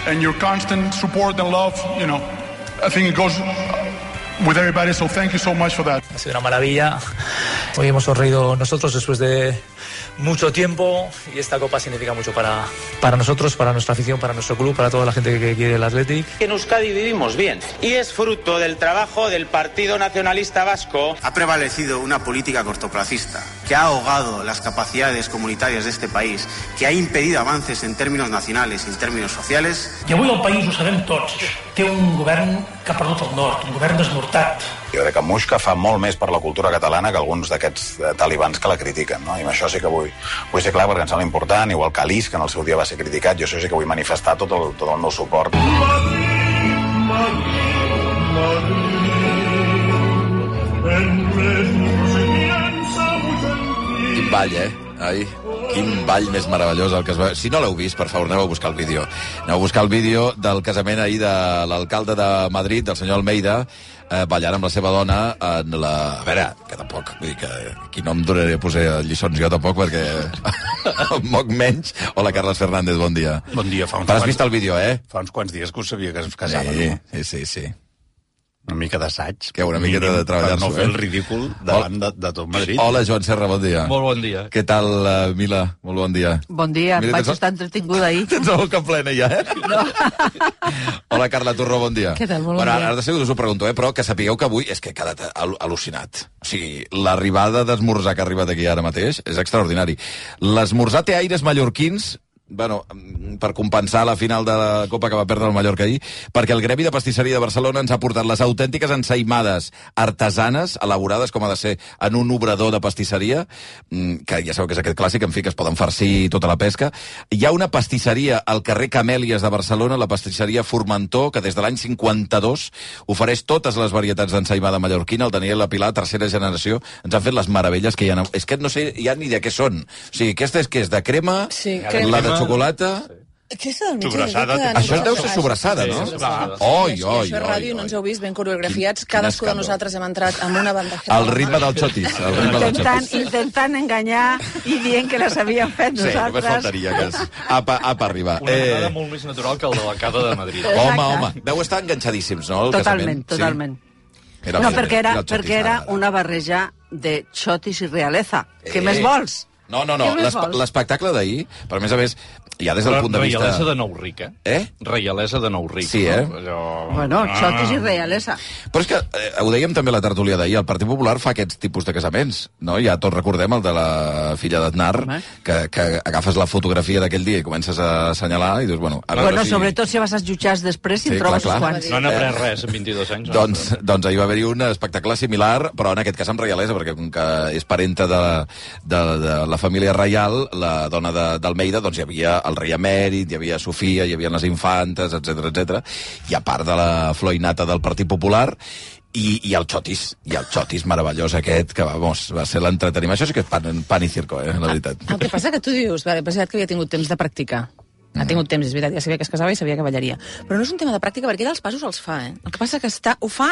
and your constant support and love, I think it goes with everybody, so thank you so much for that. Ha sido una maravilla. Hoy hemos sonreído nosotros después de mucho tiempo y esta copa significa mucho para nosotros, para nuestra afición, para nuestro club, para toda la gente que quiere el Athletic. En Euskadi vivimos bien y es fruto del trabajo del Partido Nacionalista Vasco. Ha prevalecido una política cortoplacista que ha ahogado las capacidades comunitarias de este país, que ha impedido avances en términos nacionales y en términos sociales. I avui el país, ho sabem tots, té un govern que ha perdut el nord, un govern desnortat. Jo crec que Muixca fa molt més per la cultura catalana que alguns d'aquests talibans que la critiquen, no? I amb això sí que vull ser clar perquè em sembla important, igual que Alice, que en el seu dia va ser criticat, jo això sí que vull manifestar tot el meu suport. Quin ball, Ai, quin ball més meravellós el que es va... Si no l'heu vist, per favor, aneu a buscar el vídeo. Aneu a buscar el vídeo del casament ahir de l'alcalde de Madrid, del senyor Almeida, ballant amb la seva dona en la... A veure, que tampoc, vull dir que aquí no em donaré a posar lliçons jo tampoc, perquè em moc menys. Hola, Carles Fernández, bon dia. Bon dia, Has vist el vídeo, Fa uns quants dies que ho sabia que es casava, no? Sí. Una mica d'assaig. Que una miqueta de treballar-s'ho, Per no fer el ridícul davant de tot Madrid. Hola, Joan Serra, bon dia. Molt bon dia. Què tal, Mila? Molt bon dia. Bon dia, vaig estar entretinguda ahir. Tens la boca plena ja, No. Hola, Carla Torró, bon dia. Què tal? Molt bon dia. Ara de seguida us ho pregunto, però que sapigueu que avui és que he quedat al·lucinat. O sigui, l'arribada d'esmorzar que ha arribat aquí ara mateix és extraordinari. L'esmorzar té aires mallorquins, per compensar la final de la Copa que va perdre el Mallorca ahir, perquè el Gremi de Pastisseria de Barcelona ens ha portat les autèntiques ensaïmades artesanes, elaborades com ha de ser en un obrador de pastisseria, que ja sabeu que és aquest clàssic, en fi, que es poden farcir tota la pesca. Hi ha una pastisseria al carrer Camèlies de Barcelona, la pastisseria Formentor, que des de l'any 52 ofereix totes les varietats d'ensaïmada mallorquina. El Daniel i la Pilar, tercera generació, ens han fet les meravelles que hi ha. És que no sé ja ni de què són. O sigui, aquesta és que és de crema, la de xocolata... Això deu ser sobrassada, no? Això és ràdio, no ens heu vist ben coreografiats. Cadascú de nosaltres hem entrat amb una bandejada. Al ritme del xotis. Intentant enganyar i dient que les havíem fet nosaltres. Sí, només faltaria que és apa arriba. Una vegada molt més natural que el de l'alcalde de Madrid. Home, veu estar enganxadíssims, no? Totalment. No, perquè era una barreja de xotis i realeza. Què més vols? No, l'espectacle d'ahir, però a més, ja des del punt de vista... Reialesa de Nou Ric, Reialesa de Nou Ric. Sí, Bueno, xotis i realesa. Però és que, ho dèiem també a la tertúlia d'ahir, el Partit Popular fa aquests tipus de casaments, no? Ja tots recordem el de la filla d'Aznar, que agafes la fotografia d'aquell dia i comences a assenyalar i dius, bueno... Sobretot si vas als jutjats després i en trobes uns quants. No han après res en 22 anys. Doncs ahir va haver-hi un espectacle similar, però en aquest cas amb reialesa, perquè com que és parenta de la família reial, la dona d'Almeida, doncs hi havia el rei emèrit, hi havia Sofia, hi havia les infantes, etc. I a part de la flor i nata del Partit Popular, i el xotis meravellós aquest, que va ser l'entreteniment. Això sí que és pan i circo, la veritat. El que passa que tu dius, és veritat que havia tingut temps de practicar. Ha tingut temps, és veritat, ja sabia que es casava i sabia que ballaria. Però no és un tema de pràctica, perquè ell els passos els fa, El que passa que ho fa...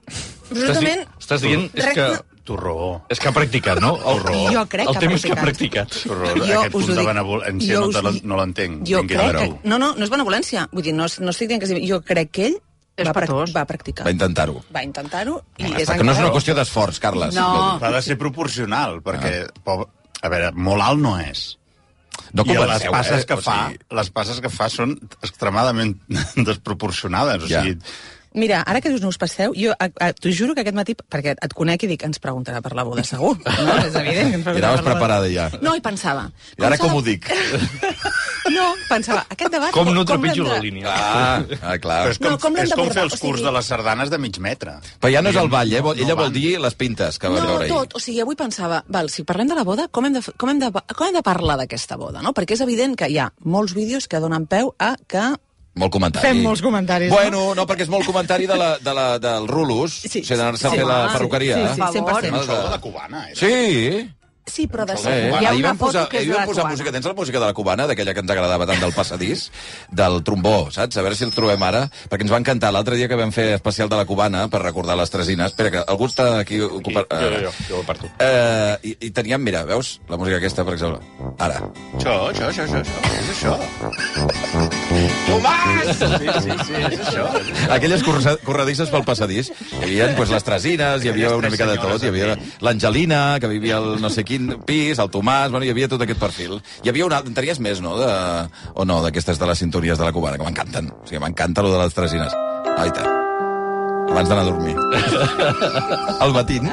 Estàs dient és que... Torró. És que ha practicat, no? Jo crec que ha practicat. El tema és que ha practicat. Aquest punt de benevolència no l'entenc. Jo crec que... No és benevolència. Vull dir, no estic dient que... Jo crec que ell va practicar. Va intentar-ho. Va intentar-ho i és... Que no és una qüestió d'esforç, Carles. No. Ha de ser proporcional, perquè... A veure, molt alt no és. No I les passes que fa són extremadament desproporcionades. O sigui... Mira, ara que no us passeu, jo t'ho juro que aquest matí, perquè et conec i dic, ens preguntarà per la boda, segur. No? És evident que ens preguntarà. I anaves preparada ja. No, i pensava... I ara com ho dic? No, pensava, aquest debat... Com no trepitjo la línia. Clar. És com fer els curs de les sardanes de mig metre. Però ja no és el ball, ella vol dir les pintes que va veure ahir. No, tot. O sigui, avui pensava, si parlem de la boda, com hem de parlar d'aquesta boda, no? Perquè és evident que hi ha molts vídeos que donen peu a que... Molt comentari. Fem molts comentaris, no, perquè és molt comentari del Rulus. Sí. O sigui, d'anar-se a fer la perruqueria. Sí, 100%. La cubana, Sí. Sí, però de Ahir vam posar música. Tens la música de la cubana, d'aquella que ens agradava tant del passadís, del trombó, saps? A veure si el trobem ara, perquè ens va encantar l'altre dia que vam fer especial de la cubana per recordar les tresines. Espera, que algú està aquí ocupat. Jo ho parto. I teníem, mira, veus? La música aquesta, per exemple. Ara. Això. És això. Tomàs! Sí, és això. Aquelles corredisses pel passadís. Hi havia les tresines, hi havia una mica de tot. Hi havia l'Angelina, que vivia al no sé quin pis, el Tomàs, bueno, hi havia tot aquest perfil. Hi havia una... En tenies més, no? O no, d'aquestes de les sintonies de la cubana, que m'encanten. O sigui, m'encanta lo de les tresines. Ai, abans d'anar a dormir. Al matín.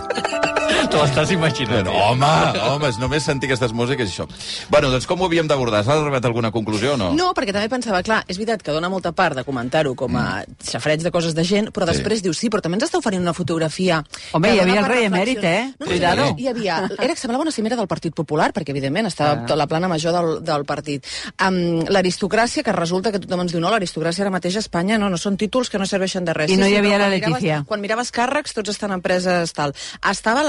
Te l'estàs imaginant. Home, és només sentir aquestes músiques i això. Bueno, doncs com ho havíem d'abordar? S'ha arribat a alguna conclusió o no? No, perquè també pensava, clar, és veritat que dona molta part de comentar-ho com a xafreig de coses de gent, però després dius, sí, però també ens està oferint una fotografia... Home, hi havia el rei emèrit, Cuidado. Hi havia... Semblava una cimera del Partit Popular, perquè, evidentment, estava tota la plana major del partit. L'aristocràcia, que resulta que tothom ens diu, no, l'aristocràcia ara mateix a Espanya no són títols que no serveixen de res. I no hi havia la Letícia. Quan miraves càrrecs, tots estan en preses tal. Estava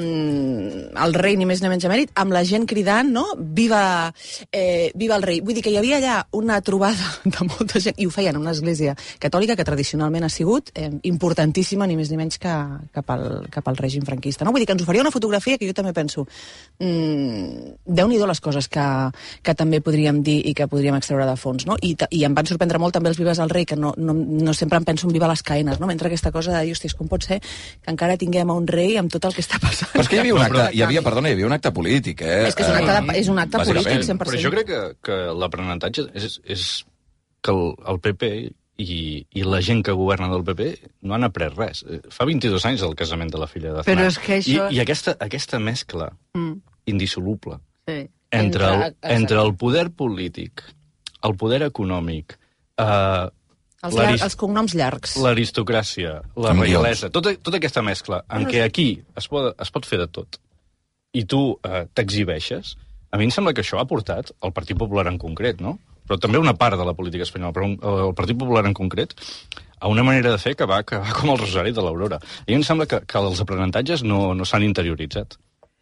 el rei, ni més ni menys emèrit, amb la gent cridant, no? Viva el rei. Vull dir que hi havia allà una trobada de molta gent, i ho feien en una església catòlica que tradicionalment ha sigut importantíssima, ni més ni menys que cap al règim franquista. No? Vull dir que ens oferia una fotografia que jo també penso Déu-n'hi-do les coses que també podríem dir i que podríem extreure de fons, no? I em van sorprendre molt també els vives al rei, que no sempre em penso en viva les caenes, no? Mentre aquesta cosa de dir, hòsties, com pot ser que encara tinguem a un rei amb tot el que està passant? Però és que hi havia un acte polític, És que és un acte polític, 100%. Però jo crec que l'aprenentatge és que el PP i la gent que governa del PP no han après res. Fa 22 anys el casament de la filla de Aznar. Però és que això... I aquesta mescla indissoluble entre el poder polític, el poder econòmic, els cognoms llargs, l'aristocràcia, la reialesa, tota aquesta mescla en què aquí es pot fer de tot i tu t'exhibeixes, a mi em sembla que això ha portat el Partit Popular en concret, no? Però també una part de la política espanyola, però el Partit Popular en concret, a una manera de fer que va com el rosari de l'Aurora. I em sembla que els aprenentatges no s'han interioritzat.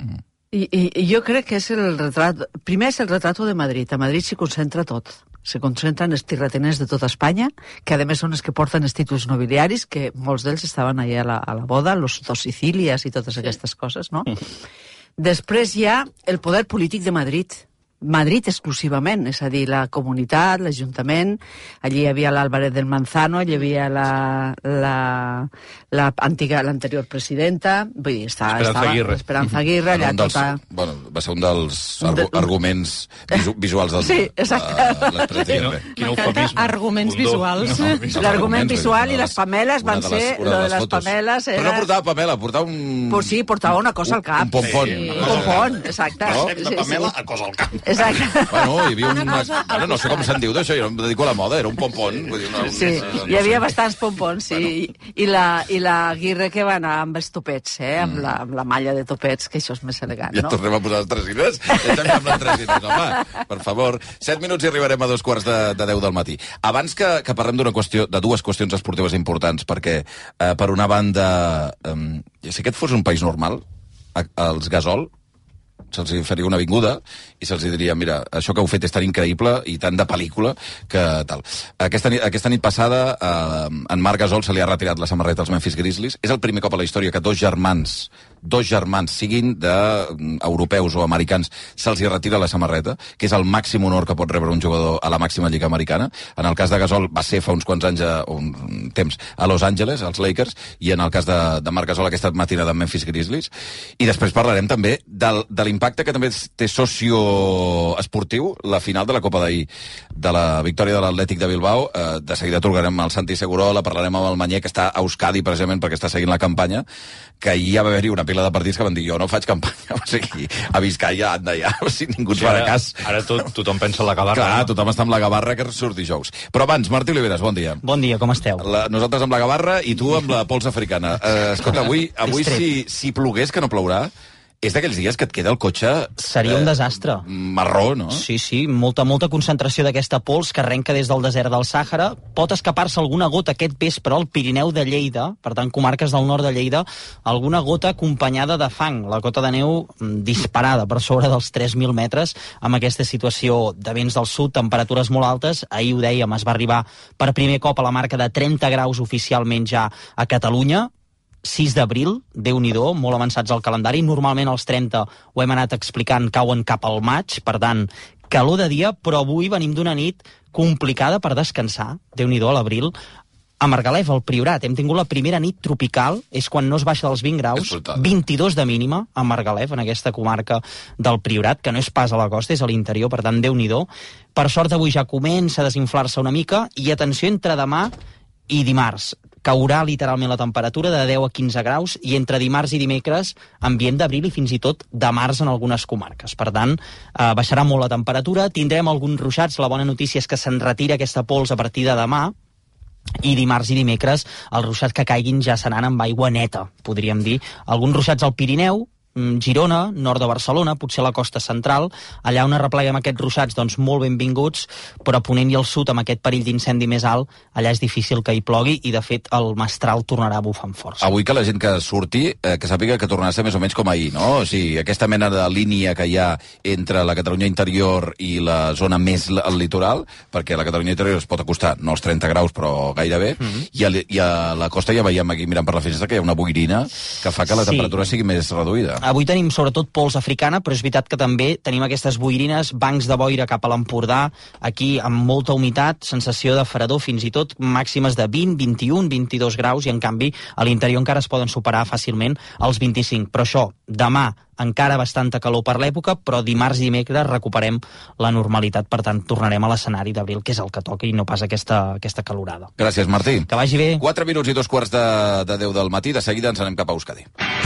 I jo crec que és el retrat... Primer és el retrato de Madrid. A Madrid s'hi concentra tot. Se concentren els terratinents de tota Espanya, que a més són els que porten els títols nobiliaris, que molts d'ells estaven allà a la boda, los dos Sicílies i totes aquestes coses, no? Després hi ha el poder polític de Madrid. Madrid exclusivament, és a dir, la comunitat, l'Ajuntament, allí hi havia l'Álvarez del Manzano, hi havia l'anterior presidenta, vull dir, Esperanza Aguirre, allà tota... Bueno, va ser un dels arguments visuals del... Sí, exacte. Arguments visuals. L'argument visual i les Pameles van ser... Les Pameles era... Però no portava Pamela, portava un... Pues sí, portava una cosa al cap. Un pompón. Un pompón, exacte. De Pamela a cosa al cap. Exacte. Bueno, hi havia bueno, no sé com se'n diu d'això, jo em dedico a la moda, era un pompón. Sí, hi havia bastants pompons, sí. I la Aguirre que va anar amb els topets, amb la malla de topets, que això és més elegant, no? Ja tornem a posar les tresines? Ja estem amb les tresines, home, per favor. 7 minuts i arribarem a 2:15 de 10 del matí. Abans que parlem de dues qüestions esportives importants, perquè, per una banda, si aquest fos un país normal, els Gasol se'ls faria una avinguda i se'ls diria, mira, això que heu fet és tan increïble i tan de pel·lícula que tal. Aquesta nit passada en Marc Gasol se li ha retirat la samarreta als Memphis Grizzlies. És el primer cop a la història que dos germans, siguin d'europeus o americans, se'ls hi retira la samarreta, que és el màxim honor que pot rebre un jugador a la màxima lliga americana. En el cas de Gasol va ser fa uns quants anys, un temps, a Los Angeles, als Lakers, i en el cas de Marc Gasol aquesta matinada amb Memphis Grizzlies. I després parlarem també de l'impacte que també té socioesportiu la final de la Copa d'ahir, de la victòria de l'Atlètic de Bilbao. De seguida trucarem al Santi Segurola, parlarem amb el Manyer, que està a Euskadi precisament perquè està seguint la campanya, que ahir ja va haver-hi una pila de partits que van dir, jo no faig campanya, o sigui, a Vizcaya, anda ja, si ningú ens farà cas. Ara tothom pensa en la Gavarra. Clar, tothom està amb la Gavarra, que surt dijous. Però abans, Martí Oliveres, bon dia. Bon dia, com esteu? Nosaltres amb la Gavarra i tu amb la pols africana. Escolta, avui si plogués, que no plourà, és d'aquells dies que et queda el cotxe... Seria un desastre. Marró, no? Sí, molta concentració d'aquesta pols que arrenca des del desert del Sàhara. Pot escapar-se alguna gota aquest vespre al Pirineu de Lleida, per tant, comarques del nord de Lleida, alguna gota acompanyada de fang, la cota de neu disparada per sobre dels 3.000 metres, amb aquesta situació de vents del sud, temperatures molt altes. Ahir ho dèiem, es va arribar per primer cop a la marca de 30 graus oficialment ja a Catalunya, 6 d'abril, Déu-n'hi-do, molt avançats al calendari. Normalment els 30, ho hem anat explicant, cauen cap al maig, per tant, calor de dia, però avui venim d'una nit complicada per descansar, Déu-n'hi-do, a l'abril. A Margalef, al Priorat, hem tingut la primera nit tropical, és quan no es baixa dels 20 graus, 22 de mínima a Margalef, en aquesta comarca del Priorat, que no és pas a la costa, és a l'interior, per tant, Déu-n'hi-do. Per sort, avui ja comença a desinflar-se una mica, i atenció, entre demà i dimarts. Caurà literalment la temperatura de 10 a 15 graus i entre dimarts i dimecres ambient d'abril i fins i tot de març en algunes comarques. Per tant, baixarà molt la temperatura, tindrem alguns ruixats. La bona notícia és que se'n retira aquesta pols a partir de demà, i dimarts i dimecres els ruixats que caiguin ja seran amb aigua neta, podríem dir. Alguns ruixats al Pirineu, Girona, nord de Barcelona, potser a la costa central, allà on arrepleguem aquests ruixats, doncs molt benvinguts, però a Ponent i al sud, amb aquest perill d'incendi més alt, allà és difícil que hi plogui i, de fet, el mestral tornarà a bufar amb força. Avui que la gent que surti, que sàpiga que tornarà a ser més o menys com ahir, no? O sigui, aquesta mena de línia que hi ha entre la Catalunya interior i la zona més al litoral, perquè la Catalunya interior es pot acostar, no als 30 graus, però gairebé, i a la costa ja veiem aquí mirant per la finestra que hi ha una boirina que fa que la temperatura sigui més reduïda. Avui tenim sobretot pols africana, però és veritat que també tenim aquestes boirines, bancs de boira cap a l'Empordà, aquí amb molta humitat, sensació de fredor, fins i tot màximes de 20, 21, 22 graus, i en canvi a l'interior encara es poden superar fàcilment els 25. Però això, demà encara bastanta calor per l'època, però dimarts i dimecres recuperem la normalitat, per tant tornarem a l'escenari d'abril, que és el que toca, i no pas aquesta calorada. Gràcies, Martí. Que vagi bé. 4 minuts i 2 quarts de 10 del matí, de seguida ens anem cap a Euskadi.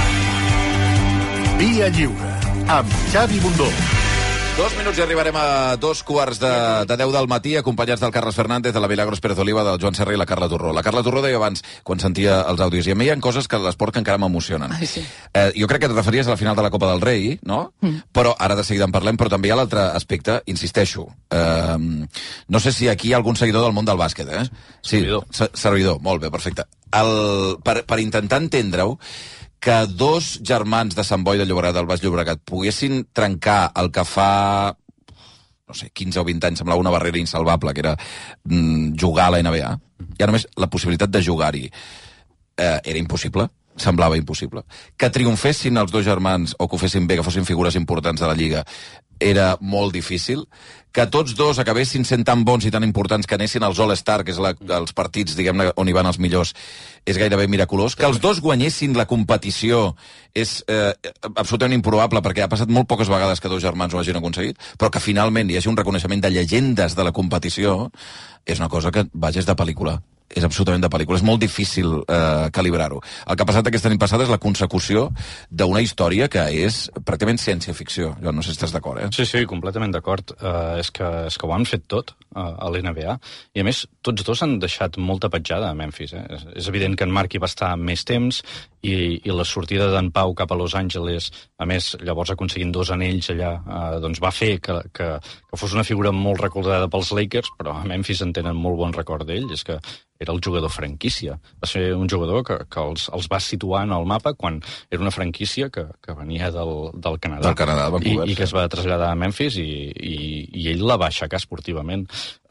Via Lliure, amb Xavi Bundó. 2 minuts i arribarem a 2 quarts de 10 del matí, acompanyats del Carles Fernández, de la Milagros Pérez Oliva, del Joan Serra i la Carla Torró. La Carla Torró deia abans, quan sentia els àudios, i a mi hi ha coses que l'esport que encara m'emocionen. Sí. Jo crec que et referies a la final de la Copa del Rei, no? Però ara de seguida en parlem, però també hi ha l'altre aspecte, insisteixo. No sé si aquí hi ha algun seguidor del món del bàsquet, eh? Sí, servidor, molt bé, perfecte. Per intentar entendre-ho, que 2 germans de Sant Boi de Llobregat, del Baix Llobregat, poguessin trencar el que fa, no sé, 15 o 20 anys, semblava una barrera insalvable, que era jugar a la NBA. Ja només la possibilitat de jugar-hi era impossible, semblava impossible. Que triomfessin els 2 germans, o que ho fessin bé, que fossin figures importants de la Lliga, era molt difícil. Que tots 2 acabessin sent tan bons i tan importants que anessin als All-Star, que és els partits, diguem-ne, on hi van els millors, és gairebé miraculós. Que els 2 guanyessin la competició és absolutament improbable, perquè ha passat molt poques vegades que 2 germans ho hagin aconseguit, però que finalment hi hagi un reconeixement de llegendes de la competició és una cosa que, vaja, és de pel·lícula. És absolutament de pel·lícula. És molt difícil calibrar-ho. El que ha passat aquesta nit passada és la consecució d'una història que és pràcticament ciència-ficció. Jo no sé si estàs d'acord, eh? Sí, completament d'acord. És que ho han fet tot a l'NBA. I, a més, tots 2 han deixat molta petjada a Memphis. És evident que en Marc hi va estar més temps i la sortida d'en Pau cap a Los Angeles, a més, llavors aconseguint 2 anells allà, doncs va fer que fos una figura molt recordada pels Lakers, però a Memphis en tenen molt bon record d'ell. És que era el jugador franquícia. Va ser un jugador que els va situar en el mapa quan era una franquícia que venia del Canadà. Del Canadà, Vancouver. I que es va traslladar a Memphis i ell la va aixecar esportivament.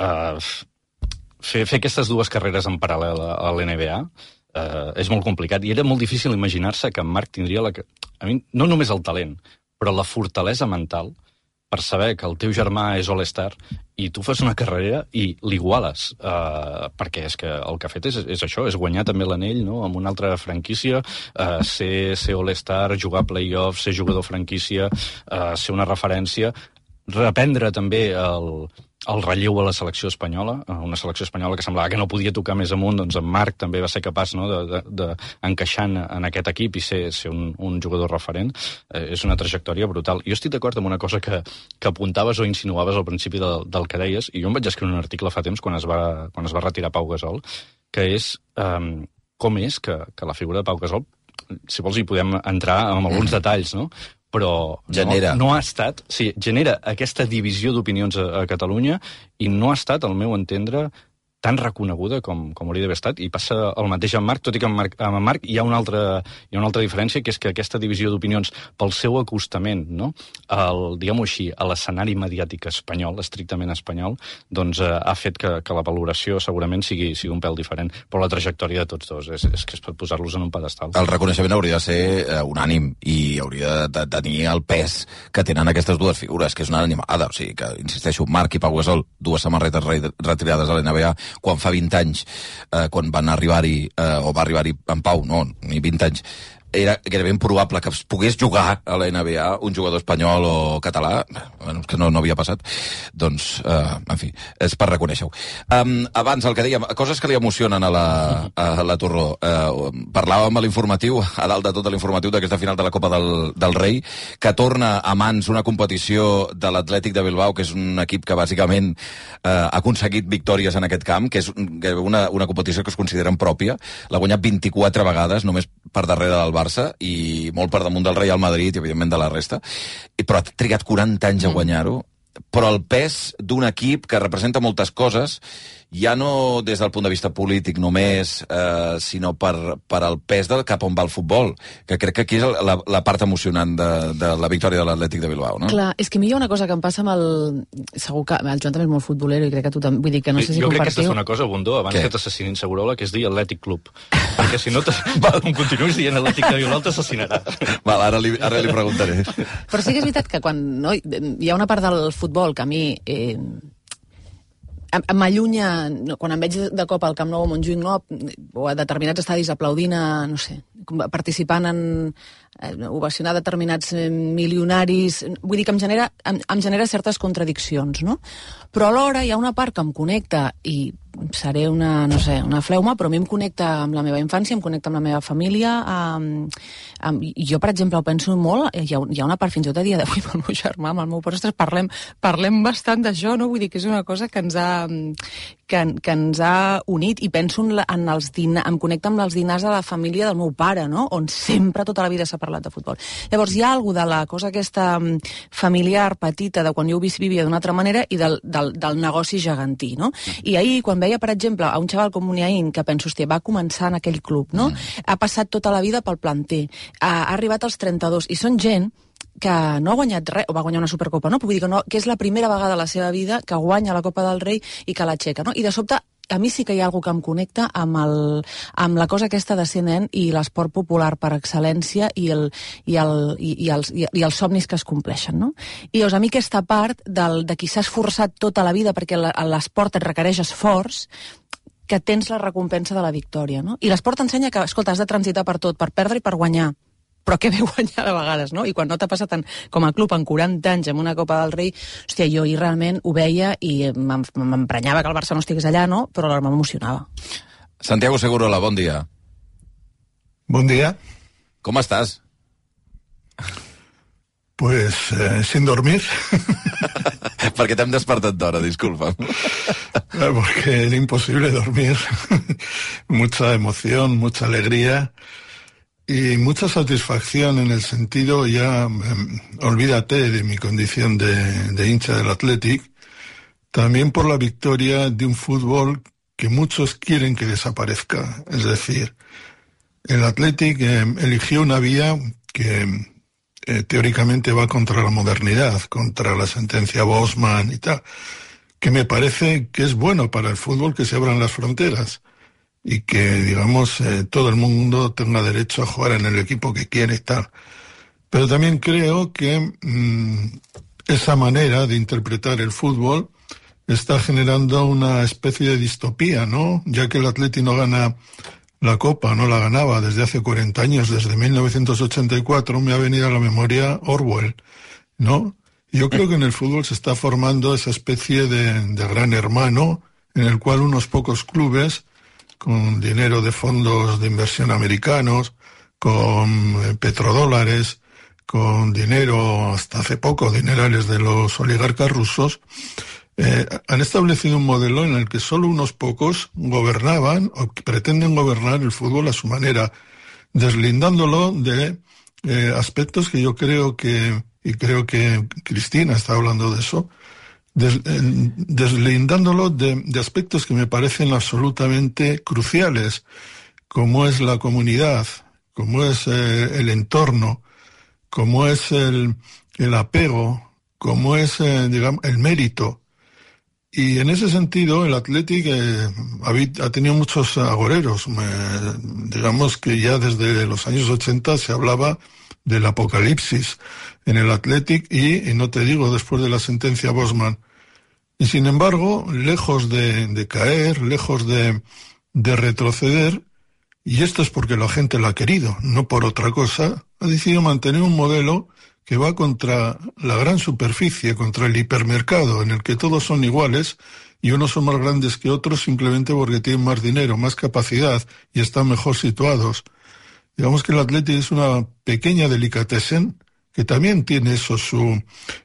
Fer aquestes 2 carreres en paral·lel a l'NBA és molt complicat. I era molt difícil imaginar-se que en Marc tindria no només el talent, però la fortalesa mental per saber que el teu germà és All-Star i tu fas una carrera i l'iguales, perquè és que el que ha fet és això, és guanyar també l'anell, no?, amb una altra franquícia, ser All-Star, jugar a play-offs, ser jugador franquícia, ser una referència, reprendre també el relleu a la selecció espanyola, una selecció espanyola que semblava que no podia tocar més amunt, doncs en Marc també va ser capaç, no, d'encaixar en aquest equip i ser un jugador referent. És una trajectòria brutal. Jo estic d'acord amb una cosa que apuntaves o insinuaves al principi del que deies, i jo em vaig escriure un article fa temps quan es va retirar Pau Gasol, que és com és que la figura de Pau Gasol, si vols hi podem entrar amb alguns detalls, no?, però no ha estat... Sí, genera aquesta divisió d'opinions a Catalunya i no ha estat, al meu entendre, tan reconeguda com hauria d'haver estat, i passa el mateix amb Marc, tot i que amb Marc hi ha una altra diferència, que és que aquesta divisió d'opinions pel seu acostament, no? Diguem-ho així, a l'escenari mediàtic espanyol, estrictament espanyol, doncs ha fet que la valoració segurament sigui un pèl diferent, però la trajectòria de tots dos és que es pot posar-los en un pedestal. El reconeixement hauria de ser unànim i hauria de tenir el pes que tenen aquestes dues figures, que és una animada, o sigui que, insisteixo, Marc i Pau Gasol, dues samarretes retirades a l'NBA, quan fa 20 anys, quan van arribar-hi, o va arribar-hi en Pau, no, ni 20 anys, era gairebé improbable que es pogués jugar a la NBA un jugador espanyol o català, bueno, que no havia passat, doncs, en fi, és per reconèixer-ho. Abans, el que dèiem, coses que li emocionen a la Torró. Parlàvem a l'informatiu, a dalt de tot l'informatiu d'aquesta final de la Copa del Rei, que torna a mans una competició de l'Atlètic de Bilbao, que és un equip que bàsicament ha aconseguit victòries en aquest camp, que és una competició que es considera pròpia, l'ha guanyat 24 vegades, només per darrere del Barça, i molt per damunt del Real Madrid i, evidentment, de la resta. Però ha trigat 40 anys a guanyar-ho. Però el pes d'un equip que representa moltes coses, ja no des del punt de vista polític només, sinó per al pes del cap on va el futbol, que crec que aquí és la part emocionant de la victòria de l'Atlètic de Bilbao, no? Clar, és que a mi hi ha una cosa que em passa amb el... Segur que el Joan també és molt futbolero i crec que tu també... Vull dir que no sé si jo compartiu... crec que has de fer una cosa, Bundó, abans que t'assassinin Segurola, que és dir Atlètic Club. Perquè si no, com continuïs dient Atlètic de Bilbao, t'assassinarà. Val, ara li preguntaré. Però sí que és veritat que quan hi ha una part del futbol que a mi m'allunya, quan em veig de cop al Camp Nou o Montjuïc, no, o a determinats estadis aplaudint no sé, participant en ovacionar determinats milionaris, vull dir que em genera certes contradiccions, no? Però alhora hi ha una part que em connecta, i seré una fleuma, però a mi em connecta amb la meva infància, em connecta amb la meva família, jo, per exemple, ho penso molt, hi ha una part fins i tot a dia d'avui amb el meu germà, amb el meu pare, parlem bastant d'això, no? Vull dir que és una cosa que ens ha unit, i penso em connecta amb els dinars de la família del meu pare, no? On sempre, tota la vida s'ha parlat de futbol. Llavors hi ha alguna de la cosa aquesta familiar petita de quan jo vivia d'una altra manera i del negoci gegantí, no? I ahir, quan veia, per exemple, a un xaval com Muniain, que penso, hòstia, va començar en aquell club, no? Ha passat tota la vida pel planter, ha arribat als 32, i són gent que no ha guanyat res, o va guanyar una Supercopa, no? Però vull dir que és la primera vegada a la seva vida que guanya la Copa del Rei i que l'aixeca, no? I de sobte, a mi sí que hi ha alguna que em connecta amb la cosa aquesta de ser nen i l'esport popular per excel·lència i els somnis que es compleixen, no? I llavors, a mi aquesta part de qui s'ha esforçat tota la vida perquè l'esport et requereix esforç, que tens la recompensa de la victòria, no? I l'esport t'ensenya que, escolta, has de transitar per tot, per perdre i per guanyar, però que bé guanyar de vegades, no? I quan no t'ha passat com a club en 40 anys amb una Copa del Rei, hòstia, jo hi realment ho veia i m'emprenyava que el Barça no estigués allà, no? Però alhora m'emocionava. Santiago Segurola, bon dia. Bon dia. Com estàs? Pues sin dormir. Porque te han despertado ahora, disculpa. Porque era imposible dormir. Mucha emoción, mucha alegría y mucha satisfacción en el sentido, ya olvídate de mi condición de hincha del Athletic, también por la victoria de un fútbol que muchos quieren que desaparezca. Es decir, el Athletic eligió una vía que teóricamente va contra la modernidad, contra la sentencia Bosman y tal, que me parece que es bueno para el fútbol que se abran las fronteras y que, digamos, todo el mundo tenga derecho a jugar en el equipo que quiere y tal. Pero también creo que esa manera de interpretar el fútbol está generando una especie de distopía, ¿no? Ya que el Atleti no gana la Copa, no la ganaba desde hace 40 años, desde 1984, me ha venido a la memoria Orwell, ¿no? Yo creo que en el fútbol se está formando esa especie de gran hermano en el cual unos pocos clubes, con dinero de fondos de inversión americanos, con petrodólares, con dinero, hasta hace poco, dinerales de los oligarcas rusos, han establecido un modelo en el que solo unos pocos gobernaban o pretenden gobernar el fútbol a su manera, deslindándolo de aspectos que yo creo que, y creo que Cristina está hablando de eso, deslindándolo de aspectos que me parecen absolutamente cruciales, como es la comunidad, como es el entorno, como es el apego, como es, digamos, el mérito. Y en ese sentido, el Athletic ha tenido muchos agoreros. Digamos que ya desde los años 80 se hablaba del apocalipsis en el Athletic y no te digo después de la sentencia Bosman. Y sin embargo, lejos de caer, lejos de retroceder, y esto es porque la gente lo ha querido, no por otra cosa, ha decidido mantener un modelo que va contra la gran superficie, contra el hipermercado, en el que todos son iguales y unos son más grandes que otros simplemente porque tienen más dinero, más capacidad y están mejor situados. Digamos que el Athletic es una pequeña delicatessen que también tiene eso, su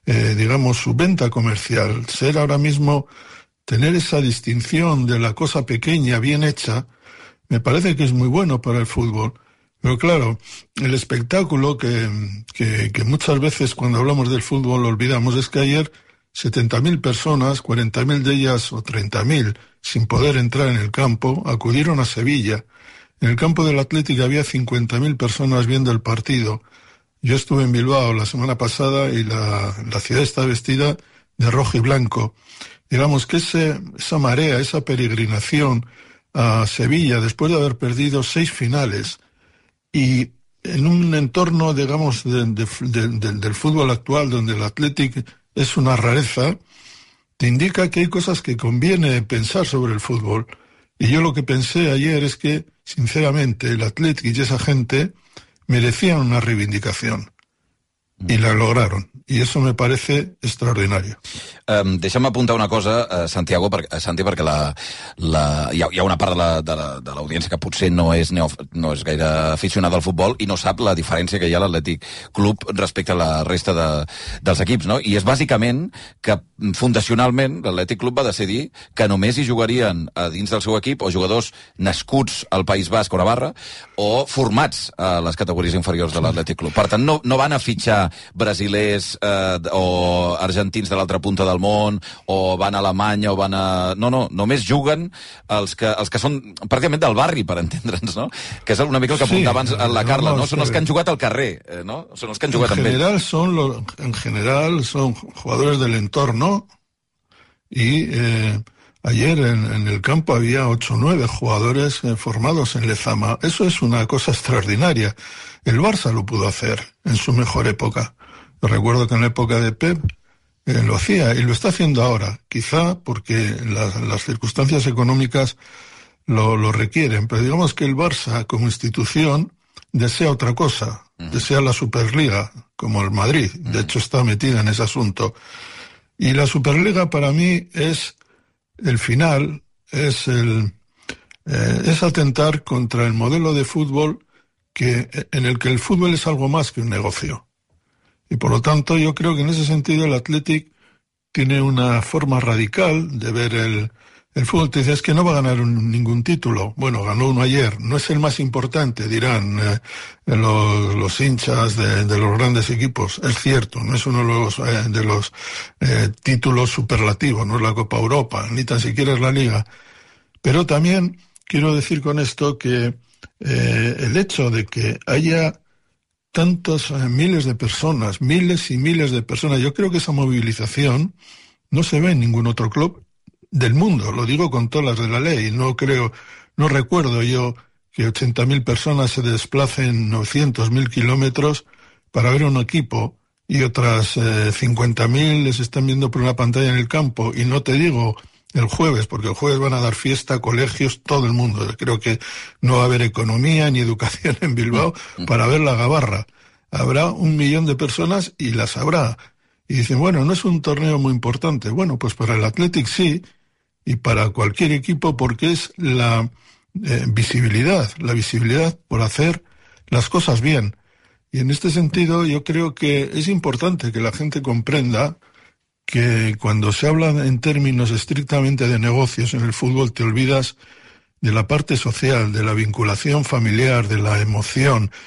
venta comercial. Ser ahora mismo, tener esa distinción de la cosa pequeña bien hecha, me parece que es muy bueno para el fútbol. Pero claro, el espectáculo que muchas veces cuando hablamos del fútbol lo olvidamos es que ayer 70.000 personas, 40.000 de ellas o 30.000, sin poder entrar en el campo, acudieron a Sevilla. En el campo del Athletic había 50.000 personas viendo el partido. Yo estuve en Bilbao la semana pasada y la ciudad está vestida de rojo y blanco. Digamos que esa marea, esa peregrinación a Sevilla después de haber perdido 6 finales, y en un entorno, digamos, del fútbol actual, donde el Athletic es una rareza, te indica que hay cosas que conviene pensar sobre el fútbol. Y yo lo que pensé ayer es que, sinceramente, el Athletic y esa gente merecían una reivindicación. I la lograron. I eso me parece extraordinario. Deixa'm apuntar una cosa, Santiago, Santi, perquè hi ha una part de l'audiència que potser no és gaire aficionada al futbol i no sap la diferència que hi ha a l'Atlètic Club respecte a la resta dels equips, no? I és bàsicament que fundacionalment l'Atlètic Club va decidir que només hi jugarien a dins del seu equip o jugadors nascuts al País Basc o Navarra o formats a les categories inferiors de l'Atlètic Club. Per tant, no van a fitxar brasilers o argentins de l'altra punta del món, o van a Alemanya, o van a... No, només juguen els que són pràcticament del barri, per entendre'ns, no? Que és una mica el que apuntava abans la Carla, ¿no? Són els que han jugat al carrer, ¿no? Són els que han jugat amb ells. En general son jugadores del entorno y ayer en el campo había 8 o 9 jugadores formados en Lezama. Eso es una cosa extraordinaria. El Barça lo pudo hacer en su mejor época. Yo recuerdo que en la época de Pep lo hacía y lo está haciendo ahora, quizá porque las circunstancias económicas lo requieren, pero digamos que el Barça como institución desea otra cosa, desea la Superliga, como el Madrid, de hecho está metida en ese asunto. Y la Superliga para mí es el final, es atentar contra el modelo de fútbol en el que el fútbol es algo más que un negocio. Y por lo tanto yo creo que en ese sentido el Athletic tiene una forma radical de ver el fútbol. Te dice, es que no va a ganar ningún título. Bueno, ganó uno ayer. No es el más importante, dirán los hinchas de los grandes equipos. Es cierto, no es uno de los títulos superlativos, no es la Copa Europa, ni tan siquiera es la Liga. Pero también quiero decir con esto que el hecho de que haya tantos miles de personas, miles y miles de personas, yo creo que esa movilización no se ve en ningún otro club del mundo, lo digo con todas las de la ley. No recuerdo yo que 80.000 personas se desplacen 900.000 kilómetros para ver un equipo y otras 50.000 les están viendo por una pantalla en el campo. Y no te digo el jueves, porque el jueves van a dar fiesta, colegios, todo el mundo. Creo que no va a haber economía ni educación en Bilbao para ver la gabarra. Habrá 1 millón de personas y las habrá. Y dicen, bueno, no es un torneo muy importante. Bueno, pues para el Athletic sí, y para cualquier equipo, porque es la visibilidad por hacer las cosas bien. Y en este sentido yo creo que es importante que la gente comprenda que cuando se habla en términos estrictamente de negocios en el fútbol te olvidas de la parte social, de la vinculación familiar, de la emoción,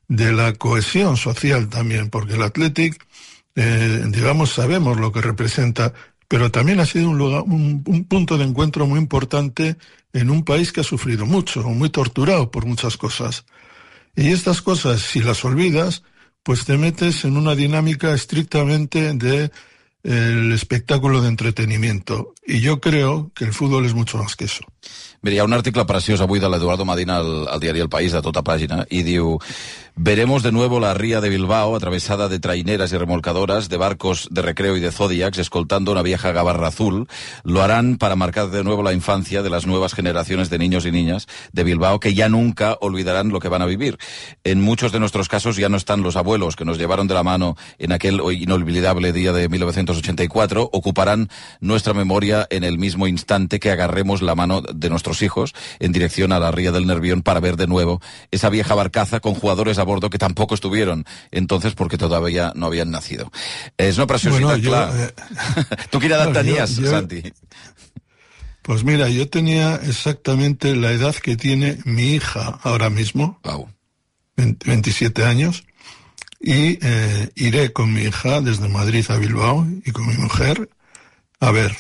de la cohesión social también, porque el Athletic, digamos, sabemos lo que representa, pero también ha sido un punto de encuentro muy importante en un país que ha sufrido mucho, muy torturado por muchas cosas. Y estas cosas, si las olvidas, pues te metes en una dinámica estrictamente de el espectáculo de entretenimiento. I jo creo que el fútbol és mucho más que eso. Mira, hi ha un article preciós avui de l'Eduardo Medina al diari El País, de tota pàgina, i diu: veremos de nuevo la ría de Bilbao atravesada de traineras y remolcadoras, de barcos de recreo y de zodiacs, escoltando una vieja gabarra azul. Lo harán para marcar de nuevo la infancia de las nuevas generaciones de niños y niñas de Bilbao, que ya nunca olvidarán lo que van a vivir. En muchos de nuestros casos ya no están los abuelos que nos llevaron de la mano en aquel inolvidable día de 1984, ocuparán nuestra memoria en el mismo instante que agarremos la mano de nuestros hijos en dirección a la ría del Nervión para ver de nuevo esa vieja barcaza con jugadores a bordo que tampoco estuvieron entonces porque todavía no habían nacido. És una preciositat, clar. ¿Tú qué edad tenías, Santi? Pues mira, yo tenía exactamente la edad que tiene mi hija ahora mismo, 27 años, y iré con mi hija desde Madrid a Bilbao y con mi mujer a ver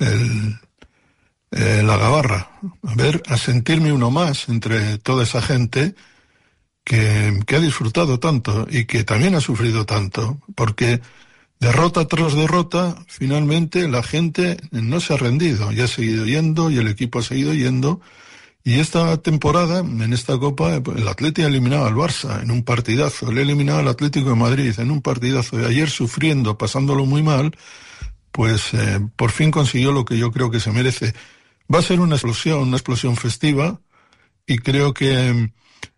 la gabarra, a sentirme uno más entre toda esa gente que ha disfrutado tanto y que también ha sufrido tanto, porque derrota tras derrota, finalmente la gente no se ha rendido, y ha seguido yendo, y el equipo ha seguido yendo, y esta temporada, en esta Copa, el Atleti ha eliminado al Barça en un partidazo, le ha eliminado al Atlético de Madrid en un partidazo, y ayer sufriendo, pasándolo muy mal, pues por fin consiguió lo que yo creo que se merece. Va a ser una explosión festiva, y creo que,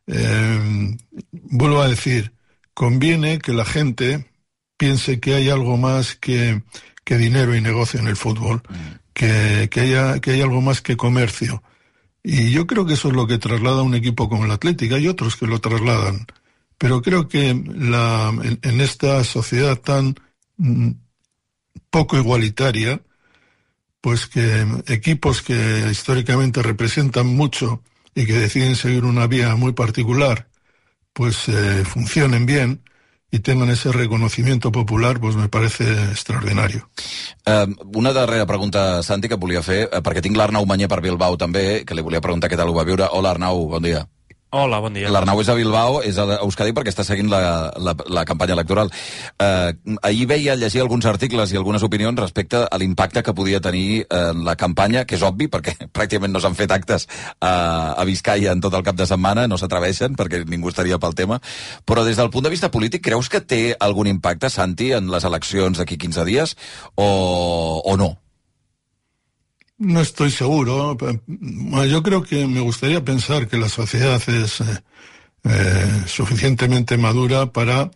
vuelvo a decir, conviene que la gente piense que hay algo más que dinero y negocio en el fútbol, que hay algo más que comercio. Y yo creo que eso es lo que traslada un equipo como el Atlético. Hay otros que lo trasladan, pero creo que en esta sociedad tan poco igualitaria, pues que equipos que históricamente representan mucho y que deciden seguir una vía muy particular, pues funcionen bien i tengan ese reconocimiento popular, pues me parece extraordinario. Una darrera pregunta, Santi, que et volia fer, perquè tinc l'Arnau Manyer per Bilbao també, que li volia preguntar què tal ho va viure. Hola, Arnau, bon dia. Hola, bon dia. L'Arnau és a Bilbao, és a Euskadi perquè està seguint la campanya electoral. Ahir llegia alguns articles i algunes opinions respecte a l'impacte que podia tenir la campanya, que és obvi perquè pràcticament no s'han fet actes a Vizcaya en tot el cap de setmana, no s'atreveixen perquè ningú estaria pel tema, però des del punt de vista polític, creus que té algun impacte, Santi, en les eleccions d'aquí 15 dies o no? No estoy seguro. Yo creo que me gustaría pensar que la sociedad es suficientemente madura para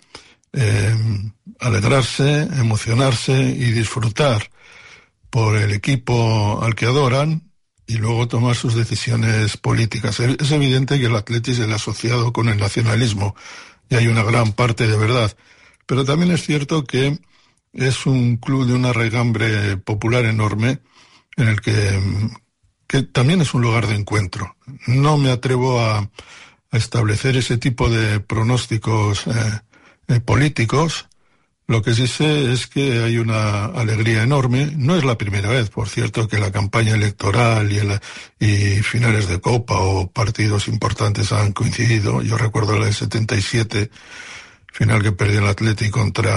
alegrarse, emocionarse y disfrutar por el equipo al que adoran y luego tomar sus decisiones políticas. Es evidente que el Atleti es el asociado con el nacionalismo y hay una gran parte de verdad. Pero también es cierto que es un club de una raigambre popular enorme en el que también es un lugar de encuentro. No me atrevo a establecer ese tipo de pronósticos políticos. Lo que sí sé es que hay una alegría enorme. No es la primera vez, por cierto, que la campaña electoral y finales de Copa o partidos importantes han coincidido. Yo recuerdo la del 77, final que perdió el Atleti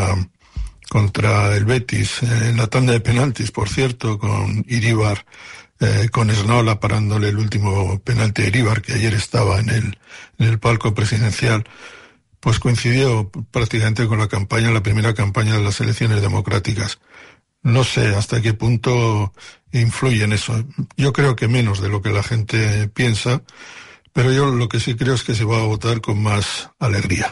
contra el Betis, en la tanda de penaltis, por cierto, con Iríbar, con Esnola parándole el último penalti a Iríbar, que ayer estaba en el palco presidencial, pues coincidió prácticamente con la primera campaña de las elecciones democráticas. No sé hasta qué punto influye en eso. Yo creo que menos de lo que la gente piensa, pero yo lo que sí creo es que se va a votar con más alegría.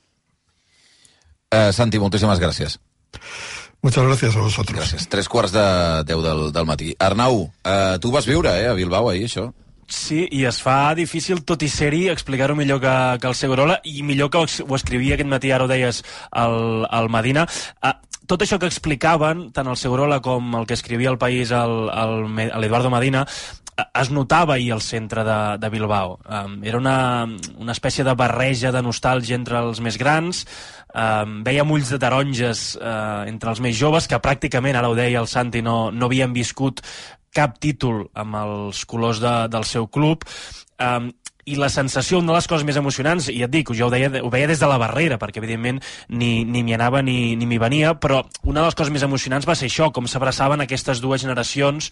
Santi, moltíssimes gràcies. Muchas gracias a vosotros. Gràcies. 3:45 del matí. Arnau, tu vas viure a Bilbao ahir, això? Sí, i es fa difícil, tot i ser-hi, explicar-ho millor que el Segurola, i millor que ho escrivia aquest matí, ara ho deies, al Medina. tot això que explicaven, tant el Segurola com el que escrivia al País l'Eduardo Medina, es notava ahir al centre de Bilbao. Era una espècie de barreja de nostàlgia entre els més grans, veiem ulls de taronges entre els més joves, que pràcticament, ara ho deia el Santi, no havien viscut cap títol amb els colors del seu club, i la sensació, una de les coses més emocionants, i et dic, jo ho veia des de la barrera, perquè evidentment ni m'hi anava ni m'hi venia, però una de les coses més emocionants va ser això, com s'abraçaven aquestes dues generacions,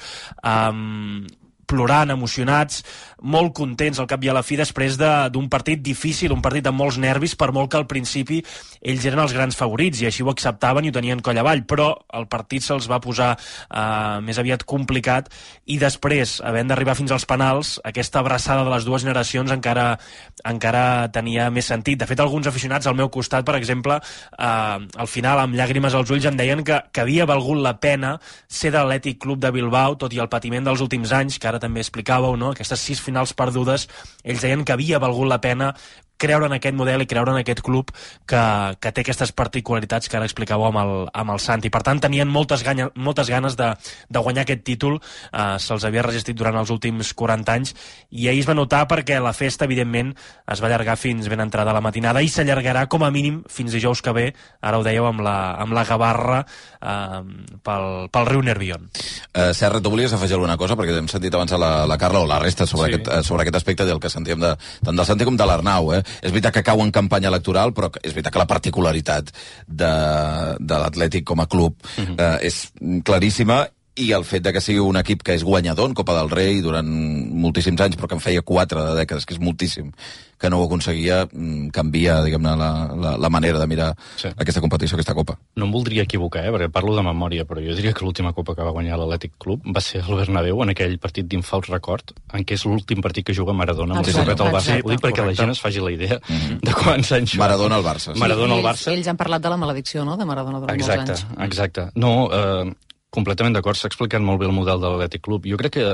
plorant, emocionats, molt contents al cap i a la fi després d'un partit difícil, un partit amb molts nervis, per molt que al principi ells eren els grans favorits i així ho acceptaven i ho tenien coll avall, però el partit se'ls va posar més aviat complicat i després, havent d'arribar fins als penals, aquesta abraçada de les dues generacions encara tenia més sentit. De fet, alguns aficionats al meu costat, per exemple, al final, amb llàgrimes als ulls, em deien que havia valgut la pena ser de l'Atlètic Club de Bilbao, tot i el patiment dels últims anys, que ara també explicàveu, no? Aquestes 6 finals perdudes, ells deien que havia valgut la pena creure en aquest model i creure en aquest club que té aquestes particularitats que ara explicàveu amb el Santi. Per tant, tenien moltes ganes de guanyar aquest títol, se'ls havia resistit durant els últims 40 anys, i ahir es va notar perquè la festa, evidentment, es va allargar fins ben entrada la matinada i s'allargarà com a mínim fins dijous que ve, ara ho dèieu, amb la Gavarra pel riu Nervión. Serra, tu volies afegir alguna cosa? Perquè hem sentit abans la Carla o la resta sobre aquest aspecte del que sentíem tant del Santi com de l'Arnau, És veritat que cau en campanya electoral, però és veritat que la particularitat de l'Atlètic com a club és claríssima, i el fet de que sigui un equip que és guanyador en Copa del Rei durant moltíssims anys, però que en feia 4 dècades, que és moltíssim, que no ho aconseguia, canvia, diguem-ne, la manera de mirar aquesta competició, aquesta Copa. No em voldria equivocar, perquè parlo de memòria, però jo diria que l'última Copa que va guanyar l'Atlètic Club va ser el Bernabéu, en aquell partit d'infaust record, en què és l'últim partit que juga Maradona amb el Serret al Barça. Ho dic perquè la gent es faci la idea de quants anys juga. Maradona al Barça. Maradona al Barça. Ells han parlat de la maledicció, no?, de Maradona durant molts anys. Exacte. No, completament d'acord, s'ha explicat molt bé el model de l'Atlètic Club. Jo crec que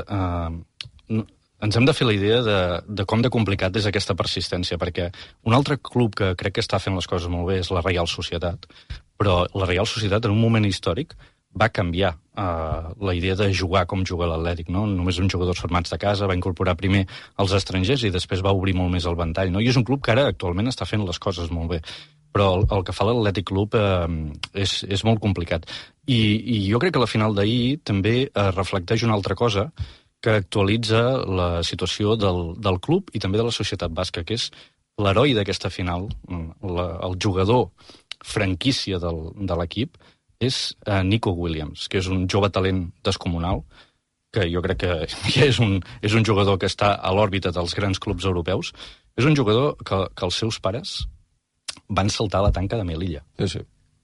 ens hem de fer la idea de com de complicat és aquesta persistència, perquè un altre club que crec que està fent les coses molt bé és la Reial Societat, però la Reial Societat en un moment històric va canviar la idea de jugar com juga l'Atlètic, no? Només uns jugadors formats de casa, va incorporar primer els estrangers i després va obrir molt més el ventall, no? I és un club que ara actualment està fent les coses molt bé, però el que fa l'Atlètic Club és molt complicat. I jo crec que la final d'ahir també reflecteix una altra cosa que actualitza la situació del club i també de la societat basca, que és l'heroi d'aquesta final, el jugador franquícia de l'equip, és Nico Williams, que és un jove talent descomunal, que jo crec que és un jugador que està a l'òrbita dels grans clubs europeus. És un jugador que els seus pares van saltar a la tanca de Melilla. Sí.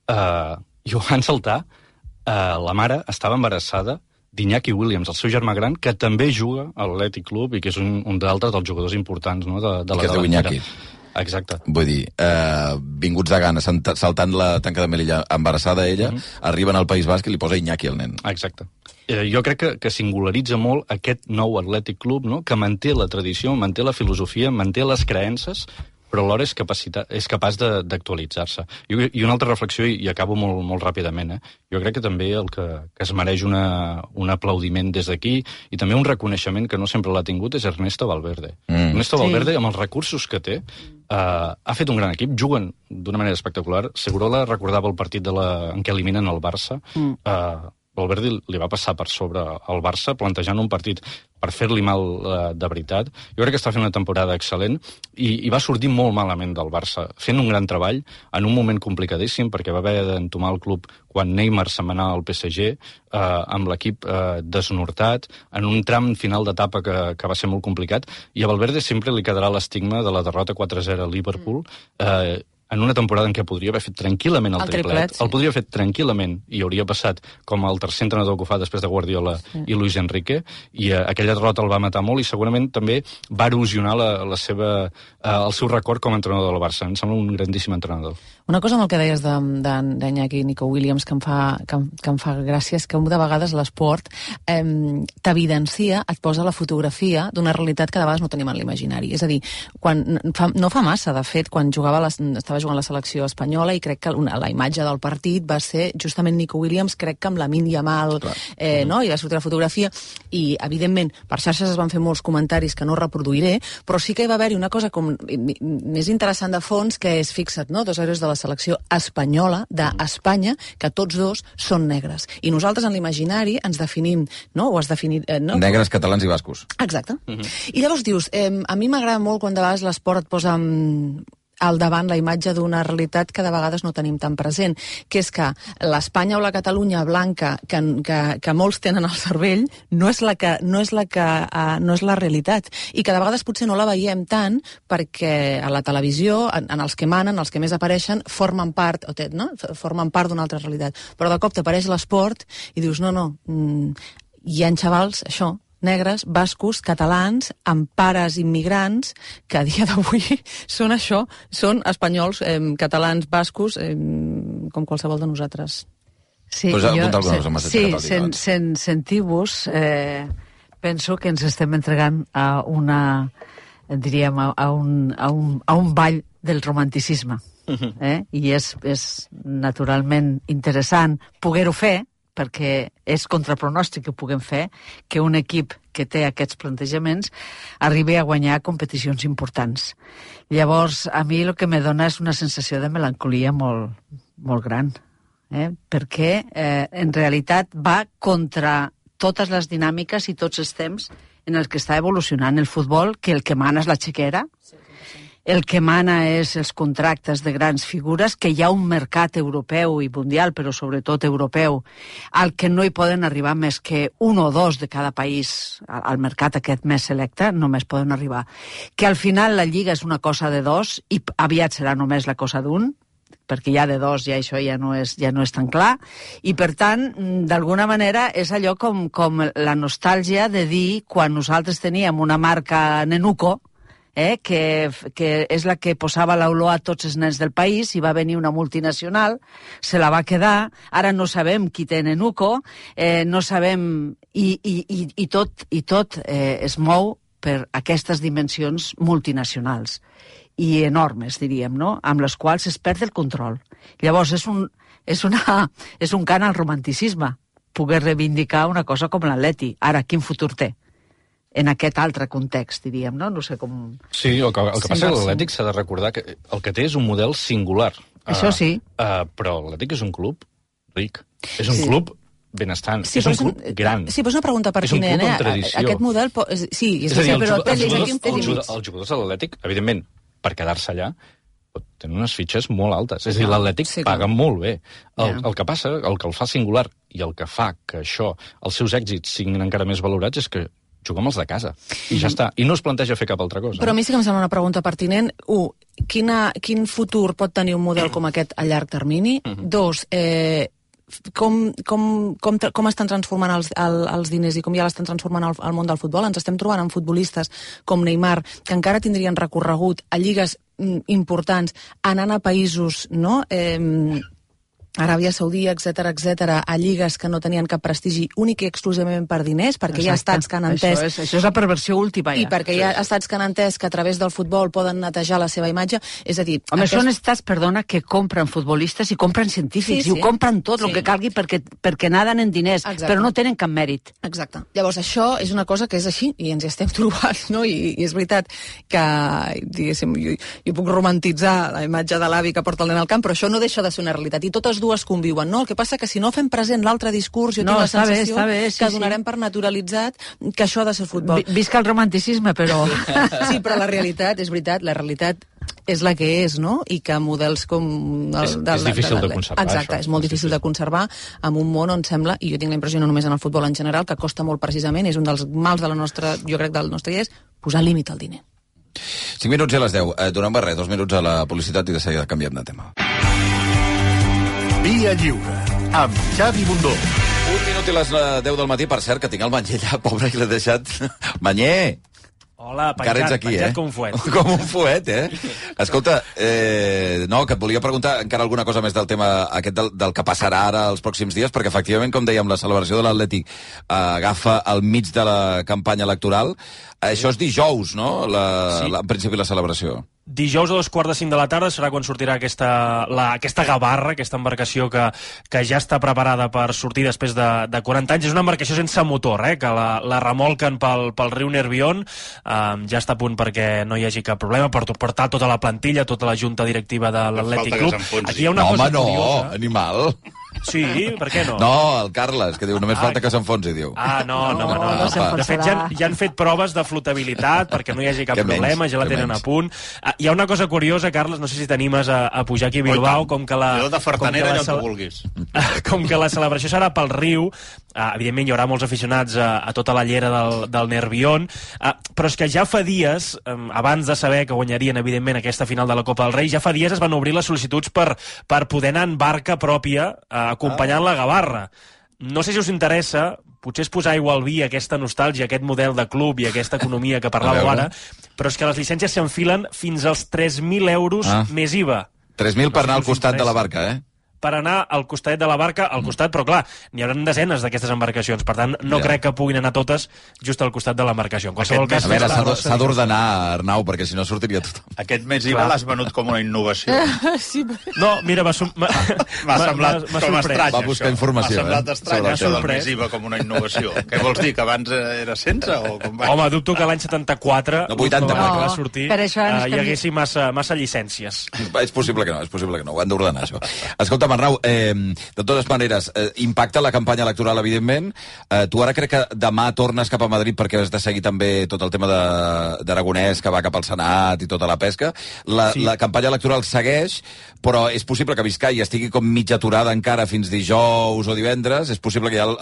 I ho van saltar. La mare estava embarassada d'Iñaki Williams, el seu germà gran, que també juga a l'Atlètic Club i que és un d'altres dels jugadors importants, no, de la que es diu Iñaki. Exacte. Vull dir, vinguts de gana, saltant la tanca de Melilla, embarassada ella, arriben al País Basc i li posa Iñaki al nen. Exacte. Jo crec que singularitza molt aquest nou Atlètic Club, no?, que manté la tradició, manté la filosofia, manté les creences, però alhora és capaç d'actualitzar-se. I una altra reflexió, i acabo molt ràpidament, jo crec que també el que es mereix un aplaudiment des d'aquí i també un reconeixement que no sempre l'ha tingut és Ernesto Valverde. Ernesto Valverde, amb els recursos que té, ha fet un gran equip, juguen d'una manera espectacular. Segurola recordava el partit en què eliminen el Barça. Valverde li va passar per sobre el Barça, plantejant un partit per fer-li mal de veritat. Jo crec que està fent una temporada excel·lent i va sortir molt malament del Barça, fent un gran treball en un moment complicadíssim, perquè va haver d'entomar el club quan Neymar se'n va anar al PSG, amb l'equip desnortat, en un tram final d'etapa que va ser molt complicat, i a Valverde sempre li quedarà l'estigma de la derrota 4-0 a Liverpool, en una temporada en què podria haver fet tranquil·lament el triplet. El podria haver fet tranquil·lament i hauria passat com el tercer entrenador que ho fa després de Guardiola i Luis Enrique, i aquella derrota el va matar molt i segurament també va erosionar el seu record com a entrenador del Barça. Em sembla un grandíssim entrenador. Una cosa amb el que deies d'Iñaki Nico Williams que em fa gràcia és que de vegades l'esport t'evidencia, et posa la fotografia d'una realitat que de vegades no tenim en l'imaginari. És a dir, no fa massa, de fet, quan estava jugant la selecció espanyola i crec que la imatge del partit va ser justament Nico Williams, crec que amb Lamine Yamal, no? I va sortir la fotografia i, evidentment, per xarxes es van fer molts comentaris que no reproduiré, però sí que hi va haver-hi una cosa com més interessant de fons, que és, fixa't, no? 2 héroes de la selecció espanyola d'Espanya, que tots dos són negres. I nosaltres en l'imaginari ens definim, no? O has definit... no? Negres, catalans i bascos. Exacte. I llavors dius, a mi m'agrada molt quan de vegades l'esport et posa al davant la imatge d'una realitat que de vegades no tenim tan present, que és que l'Espanya o la Catalunya blanca que molts tenen al cervell no és la realitat, i que de vegades potser no la veiem tant perquè a la televisió, en els que manen, els que més apareixen, formen part d'una altra realitat. Però de cop t'apareix l'esport i dius, no, hi ha xavals, això, negres, bascos, catalans, amb pares immigrants, que a dia d'avui són això, són espanyols, catalans, bascos, com qualsevol de nosaltres. Sí, sentir-vos, penso que ens estem entregant a un ball del romanticisme. I és naturalment interessant poder-ho fer, perquè és contrapronòstic que puguem fer que un equip que té aquests plantejaments arribi a guanyar competicions importants. Llavors, a mi el que me dona és una sensació de melancolia molt, molt gran, perquè en realitat va contra totes les dinàmiques i tots els temps en els que està evolucionant el futbol, que el que mana és la xequera, el que mana és els contractes de grans figures, que hi ha un mercat europeu i mundial, però sobretot europeu, al que no hi poden arribar més que 1 o 2 de cada país, al mercat aquest més selecte, només poden arribar. Que al final la Lliga és una cosa de 2 i aviat serà només la cosa d'1, perquè ja de 2 ja això ja no és tan clar, i per tant, d'alguna manera, és allò com la nostàlgia de dir quan nosaltres teníem una marca Nenuco, que és la que posava l'olor a tots els nens del país, i va venir una multinacional, se la va quedar, ara no sabem qui té Nenuco, no sabem, i tot es mou per aquestes dimensions multinacionals i enormes, diríem, no? Amb les quals es perd el control. Llavors és un cant al romanticisme poder reivindicar una cosa com l'Atleti. Ara, quin futur té? En aquest altre context, diríem, no? No sé com... Sí, el que passa és que l'Atlètic s'ha de recordar que el que té és un model singular. Això sí. Però l'Atlètic és un club ric. És un club benestant. És un club gran. Sí, però és una pregunta pertinent. És un club amb tradició. Aquest model... Sí, però té límits. Els jugadors de l'Atlètic, evidentment, per quedar-se allà, tenen unes fitxes molt altes. És a dir, l'Atlètic paga molt bé. El que passa, el que el fa singular i el que fa que això, els seus èxits siguin encara més valorats, és que juga amb els de casa, i ja està. I no es planteja fer cap altra cosa. Però a mi sí que em sembla una pregunta pertinent. 1. Quin futur pot tenir un model com aquest a llarg termini? 2. Com estan transformant els diners i com ja l'estan transformant el món del futbol? Ens estem trobant amb futbolistes com Neymar, que encara tindrien recorregut a lligues importants, anant a països, no?, Aràbia Saudí, etc., a lligues que no tenien cap prestigi únic i exclusivament per diners, perquè hi ha estats que han entès... Això és la perversió última, ja. I perquè hi ha estats que han entès que a través del futbol poden netejar la seva imatge. És a dir... Home, són estats, perdona, que compren futbolistes i compren científics, i ho compren tot, el que calgui, perquè naden en diners, però no tenen cap mèrit. Exacte. Llavors, això és una cosa que és així, i ens hi estem trobant, no? I és veritat que, diguéssim, jo puc romantitzar la imatge de l'avi que porta el nen al camp, però això no deixa de ser una realitat. I totes dues conviuen, no? El que passa que si no fem present l'altre discurs, jo tinc la sensació que donarem per naturalitzat que això ha de ser futbol. Visca el romanticisme, però... Sí, però la realitat, és veritat, la realitat és la que és, no? I que models com... És difícil de conservar, exacte, és molt difícil de conservar en un món on sembla, i jo tinc la impressió no només en el futbol en general, que costa molt precisament, és un dels mals de la nostra, jo crec, del nostre dia, és posar límit al diner. 5 minuts a les 10. Donem res, 2 minuts a la publicitat i de seguida canviem de tema. Via Lliure, amb Xavi Bundó. 1 minut i les 10 del matí, per cert, que tinc el Manyer allà, pobre, i l'he deixat... Manyer! Hola, encara ets aquí, penjat com un fuet. Com un fuet, Escolta, no, que et volia preguntar encara alguna cosa més del tema aquest del que passarà ara els pròxims dies, perquè efectivament, com dèiem, la celebració de l'Atlètic agafa al mig de la campanya electoral. Això és dijous, no? En principi, la celebració. Dijous a 2:45 de la tarda serà quan sortirà aquesta gavarra, aquesta embarcació que ja està preparada per sortir després de 40 anys. És una embarcació sense motor, que la remolquen pel riu Nerbion. Ja està a punt perquè no hi hagi cap problema, per portar tota la plantilla, tota la junta directiva de l'Atlètic Club. Aquí hi ha una cosa curiosa. No, animal. Sí, per què no? No, el Carles, que diu, només falta que s'enfonsi, diu. No. De fet, ja han fet proves de flotabilitat perquè no hi hagi cap problema, ja la tenen a punt. Hi ha una cosa curiosa, Carles, no sé si t'animes a pujar aquí a Bilbao, com que la... Jo de Fartanera ja on tu vulguis. Com que la celebració serà pel riu, evidentment hi haurà molts aficionats a tota la llera del Nerbion, però és que ja fa dies, abans de saber que guanyarien, evidentment, aquesta final de la Copa del Rei, ja fa dies es van obrir les sol·licituds per poder anar en barca pròpia acompanyant la gavarra. No sé si us interessa, potser és posar aigua al vi, aquesta nostàlgia, aquest model de club i aquesta economia que parlàveu ara, però és que les llicències s'enfilen fins als 3.000 euros més IVA. 3.000 per anar al costat de la barca, per anar al costat de la barca, al costat, però clar, n'hi haurà desenes d'aquestes embarcacions, per tant, no crec que puguin anar totes just al costat de l'embarcació. En qualsevol cas... A veure, s'ha d'ordenar, Arnau, perquè si no sortiria tothom. Aquest mes IVA l'has venut com una innovació. No, mira, m'ha semblat com estrany, va buscar informació, M'ha semblat estrany, això del mes IVA com una innovació. Què vols dir, que abans era sense? Home, dubto que l'any 74, no, 84, que va sortir, hi haguessin massa llicències. És possible que no, ho han d'ordenar, això. Escolta, Arnau, de totes maneres, impacta la campanya electoral, evidentment. Tu ara crec que demà tornes cap a Madrid perquè has de seguir també tot el tema d'Aragonès, que va cap al Senat i tota la pesca. La campanya electoral segueix, però és possible que Vizcaya estigui com mitja aturada encara fins dijous o divendres. És possible que ja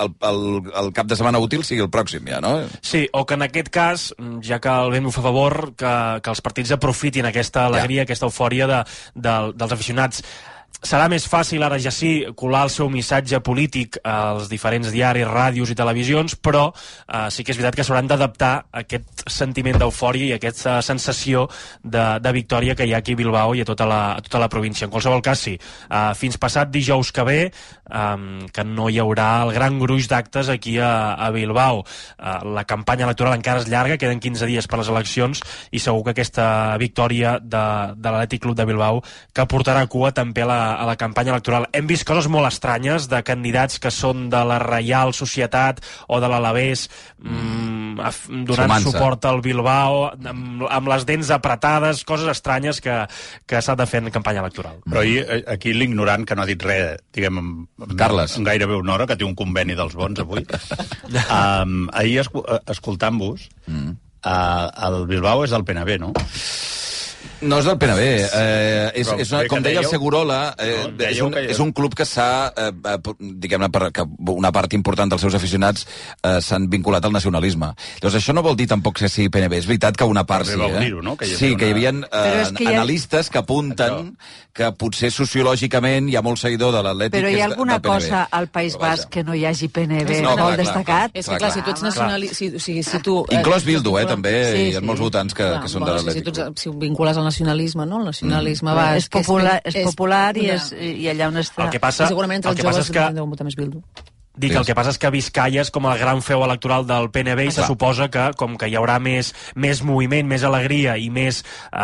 el cap de setmana útil sigui el pròxim, ja, no? Sí, o que en aquest cas, ja que el vent ho fa favor, que els partits aprofitin aquesta alegria, aquesta eufòria dels aficionats. Serà més fàcil, ara ja sí, colar el seu missatge polític als diferents diaris, ràdios i televisions, però sí que és veritat que s'hauran d'adaptar a aquest sentiment d'eufòria i aquesta sensació de victòria que hi ha aquí a Bilbao i a tota la província. En qualsevol cas, sí, fins passat dijous que ve, que no hi haurà el gran gruix d'actes aquí a Bilbao. La campanya electoral encara és llarga, queden 15 dies per les eleccions, i segur que aquesta victòria de l'Atlètic Club de Bilbao que portarà cua també a la campanya electoral. Hem vist coses molt estranyes de candidats que són de la Reial Societat o de l'Alavés donant suport al Bilbao amb les dents apretades, coses estranyes que s'ha de fer en campanya electoral. Però aquí l'ignorant, que no ha dit res, diguem, en gairebé una hora, que té un conveni dels bons avui, ahir escoltant-vos, el Bilbao és del PNB, no? No és del PNB, com deia el Segurola, és un club que s'ha, diguem-ne, que una part important dels seus aficionats s'han vinculat al nacionalisme. Llavors això no vol dir tampoc que sigui PNB, és veritat que una part sí, sí, que hi havia analistes que apunten que potser sociològicament hi ha molt seguidor de l'Atlètic. Però hi ha alguna cosa al País Basc que no hi hagi PNB molt destacat? És que clar, si tu ets nacionalista... Inclòs Bildu, també, hi ha molts votants que són de l'Atlètic. Si ho vincules al nacionalisme, no? El nacionalisme és popular i allà on està. Segurament entre els joves deuen votar més Bildu. Dic, el que passa és que Vizcaya és com el gran feu electoral del PNB i se suposa que, com que hi haurà més moviment, més alegria i més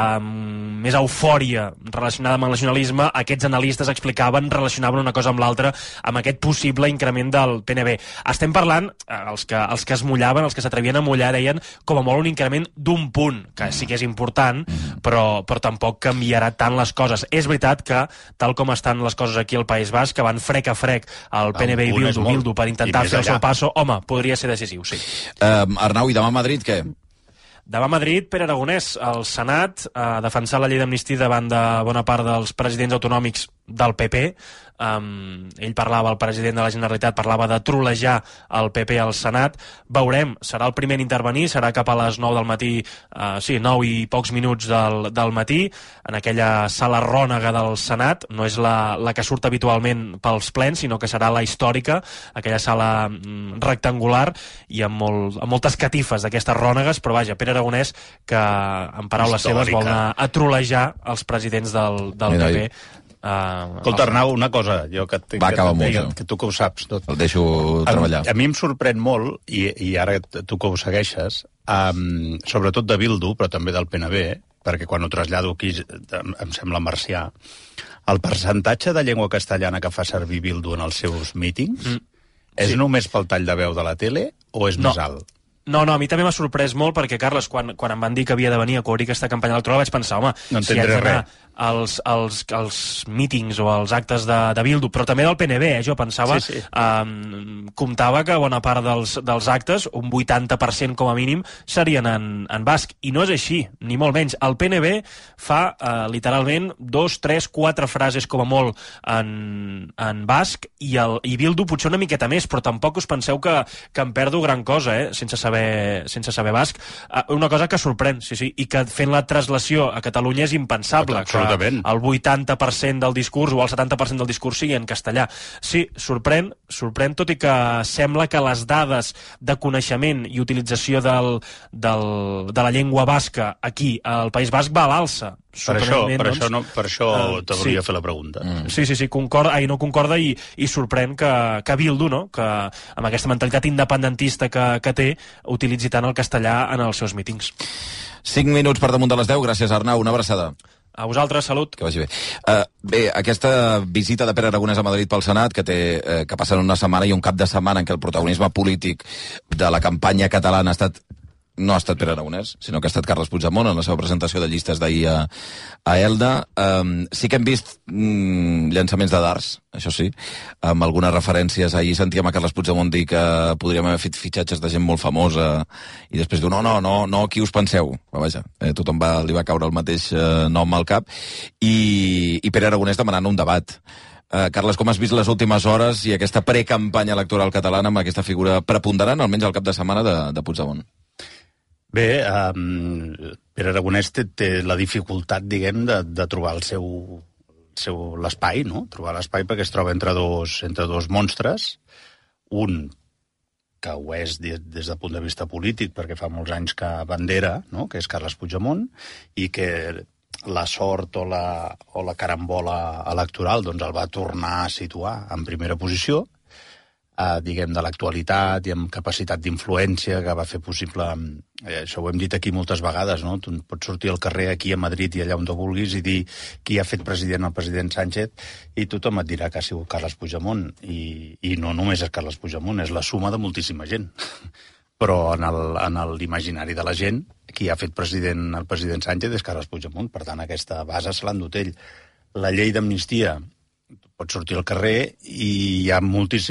eufòria relacionada amb el nacionalisme, aquests analistes explicaven, relacionaven una cosa amb l'altra amb aquest possible increment del PNB. Estem parlant, els que es mullaven, els que s'atrevien a mullar, deien com a molt un increment d'un punt, que sí que és important, però tampoc canviarà tant les coses. És veritat que, tal com estan les coses aquí al País Basc, que van frec a frec el PNB i Bildu per intentar fer el seu passo, home, podria ser decisiu, sí. Arnau, i demà a Madrid, què? Demà a Madrid, Pere Aragonès, al Senat, a defensar la llei d'amnistia davant de bona part dels presidents autonòmics del PP. Ell parlava, el president de la Generalitat parlava de trolejar el PP al Senat. Veurem, serà el primer en intervenir, serà cap a les 9 del matí, 9 i pocs minuts del matí, en aquella sala rònega del Senat. No és la que surt habitualment pels plens, sinó que serà la històrica, aquella sala rectangular i amb moltes catifes d'aquestes rònegues, però vaja, Pere Aragonès, que en paraules seves vol anar a trolejar els presidents del PP. Escolta, Arnau, una cosa, jo que tu que ho saps tot. El deixo treballar. A mi em sorprèn molt, i ara tu que ho segueixes, sobretot de Bildu, però també del PNB, perquè quan ho trasllado aquí em sembla marcià, el percentatge de llengua castellana que fa servir Bildu en els seus mítings és només pel tall de veu de la tele o és més alt? No, a mi també m'ha sorprès molt perquè, Carles, quan em van dir que havia de venir a cobrir aquesta campanya electoral vaig pensar, home, si haig d'anar als mítings o als actes de Bildu, però també del PNB, jo pensava, comptava que bona part dels actes, un 80% com a mínim, serien en basc, i no és així, ni molt menys. El PNB fa literalment 2, 3, 4 frases com a molt en basc, i Bildu potser una miqueta més, però tampoc us penseu que em perdo gran cosa, sense saber basc. Una cosa que sorprèn, sí, i que fent la translació a Catalunya és impensable, que el 80% del discurs o el 70% del discurs sigui en castellà. Sí, sorprèn, tot i que sembla que les dades de coneixement i utilització de la llengua basca aquí, al País Basc, va a l'alça. Per això te volia fer la pregunta. Sí, no concorda i sorprèn que Bildu, no?, que amb aquesta mentalitat independentista que té, utilitzi tant el castellà en els seus mítings. 5 minuts per damunt de les 10. Gràcies, Arnau. Una abraçada. A vosaltres, salut. Que vagi bé. Bé, aquesta visita de Pere Aragonès a Madrid pel Senat, que passa en una setmana i un cap de setmana en què el protagonisme polític de la campanya catalana no ha estat Pere Aragonès, sinó que ha estat Carles Puigdemont en la seva presentació de llistes d'ahir a Elda. Sí que hem vist llançaments de dards, això sí, amb algunes referències. Ahir sentíem a Carles Puigdemont dir que podríem haver fet fitxatges de gent molt famosa i després diu, no, qui us penseu? Però vaja, tothom li va caure el mateix nom al cap, i Pere Aragonès demanant un debat. Carles, com has vist les últimes hores i aquesta precampanya electoral catalana amb aquesta figura preponderant, almenys al cap de setmana, de Puigdemont? Bé, Pere Aragonès té la dificultat, diguem, de trobar l'espai, no? Trobar l'espai perquè es troba entre dos monstres. Un que ho és des del punt de vista polític, perquè fa molts anys que bandera, no?, que és Carles Puigdemont, i que la sort o la carambola electoral doncs el va tornar a situar en primera posició, diguem, de l'actualitat i amb capacitat d'influència que va fer possible, això ho hem dit aquí moltes vegades, no? Tu pots sortir al carrer aquí a Madrid i allà on tu vulguis i dir qui ha fet president el president Sánchez i tothom et dirà que ha sigut Carles Puigdemont, i no només és Carles Puigdemont, és la suma de moltíssima gent. Però en l'imaginari de la gent, qui ha fet president el president Sánchez és Carles Puigdemont, per tant aquesta base se l'ha endut ell. La llei d'amnistia, pots sortir al carrer i hi ha molts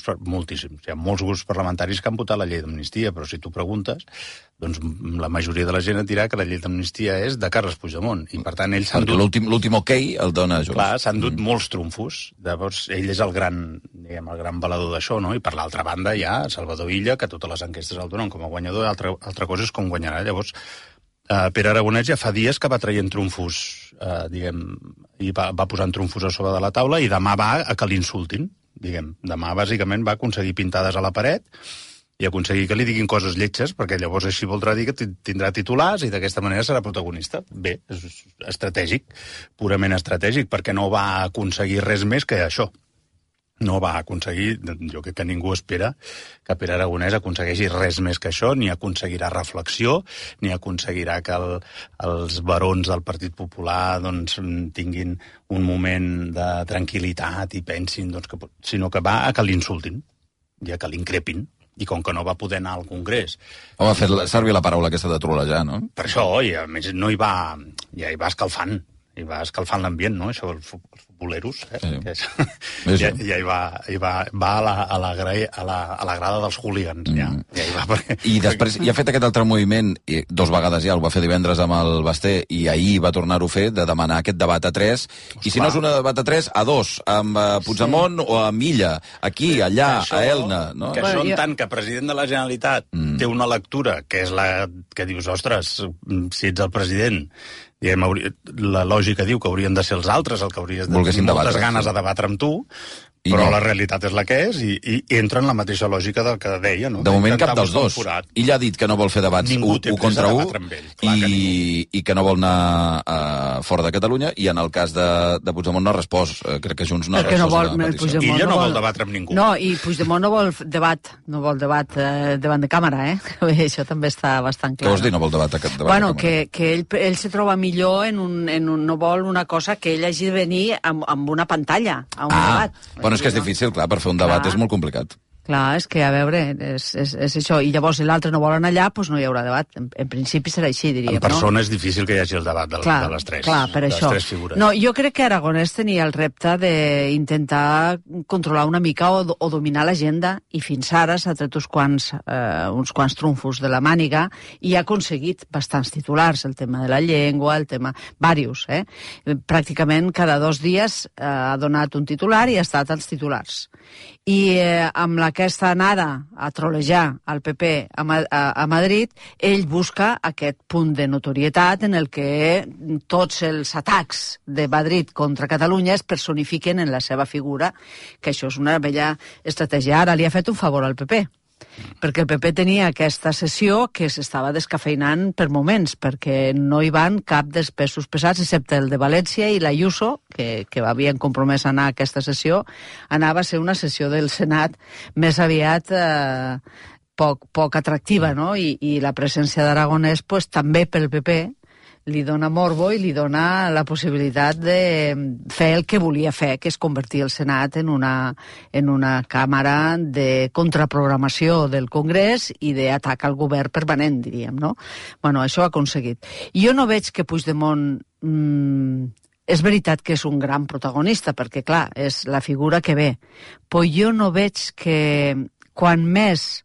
grups parlamentaris que han votat la llei d'amnistia, però si tu preguntes, doncs la majoria de la gent et dirà que la llei d'amnistia és de Carles Puigdemont, i per tant ell s'ha endut... L'últim ok el dona Junts. Clar, s'ha endut molts trumfos, llavors ell és el gran valedor d'això, no? I per l'altra banda hi ha Salvador Illa, que totes les enquestes el donen com a guanyador, altra cosa és com guanyarà. Llavors, Pere Aragonès ja fa dies que va traient trumfos, diguem, i va posant trumfos a sobre de la taula, i demà va a que l'insultin, diguem. Demà, bàsicament, va aconseguir pintades a la paret i aconseguir que li diguin coses lletges, perquè llavors així voldrà dir que tindrà titulars i d'aquesta manera serà protagonista. Bé, és estratègic, purament estratègic, perquè no va aconseguir res més que això. No va aconseguir, jo crec que ningú espera que Pere Aragonès aconsegueixi res més que això, ni aconseguirà reflexió, ni aconseguirà que els barons del Partit Popular doncs, tinguin un moment de tranquil·litat i pensin, doncs, sinó que va a que l'insultin i a que l'increpin. I com que no va poder anar al Congrés... Home, fer servir la paraula aquesta de trolejar, no? Per això, i a més no hi va... Ja hi va escalfant. i va escalfant l'ambient, no? Això, els futboleros, Ja hi va a la grada dels hooligans, ja hi va. I després ja ha fet aquest altre moviment, i 2 vegades ja, el va fer divendres amb el Basté, i ahir va tornar-ho a fer, de demanar aquest debat a 3, i si no és un debat a 3, a 2, amb Puigdemont o amb Illa, aquí, allà, a Elna. No? Que això, en tant que president de la Generalitat té una lectura que és la que dius, ostres, si ets el president, diguem, la lògica diu que haurien de ser els altres el que hauries de tenir moltes ganes de debatre amb tu, però la realitat és la que és i entra en la mateixa lògica del que deia. No? De moment cap dels dos. Ella ha dit que no vol fer debats 1 contra 1 i que no vol anar fora de Catalunya, i en el cas de Puigdemont no ha respost. Crec que Junts no ha respost. Ella no vol debatre amb ningú. No, i Puigdemont no vol debat davant de càmera, Això també està bastant clar. Què vols dir, no vol debat davant de càmera? Que ell se troba millor no vol una cosa que ell hagi de venir amb una pantalla, a un debat. Bueno, és que és difícil, clar, per fer un debat és molt complicat. Clar, és que, a veure, és això. I llavors, si l'altre no vol anar allà, doncs no hi haurà debat. En principi serà així, diríem, en persona és difícil que hi hagi el debat de les tres. Clar, per això. No, jo crec que Aragonès tenia el repte d'intentar controlar una mica o dominar l'agenda, i fins ara s'ha tret uns quants trumfos de la màniga i ha aconseguit bastants titulars, el tema de la llengua, el tema... Vàrius, Pràcticament cada 2 dies ha donat un titular i ha estat als titulars. I amb aquesta anada a trolejar al PP a Madrid, ell busca aquest punt de notorietat en el que tots els atacs de Madrid contra Catalunya es personifiquen en la seva figura, que això és una vella estratègia. Ara li ha fet un favor al PP, perquè el PP tenia aquesta sessió que s'estava descafeinant per moments, perquè no hi van cap dels pesos pesats, excepte el de València i l'Ayuso, que havien compromès a anar a aquesta sessió. Anava a ser una sessió del Senat més aviat poc atractiva, no? I la presència d'Aragonès també pel PP li dona morbo i li dona la possibilitat de fer el que volia fer, que és convertir el Senat en una càmera de contraprogramació del Congrés i d'atac al govern permanent, diríem, no? Bueno, això ho ha aconseguit. Jo no veig que Puigdemont... És veritat que és un gran protagonista, perquè, clar, és la figura que ve, però jo no veig que quan més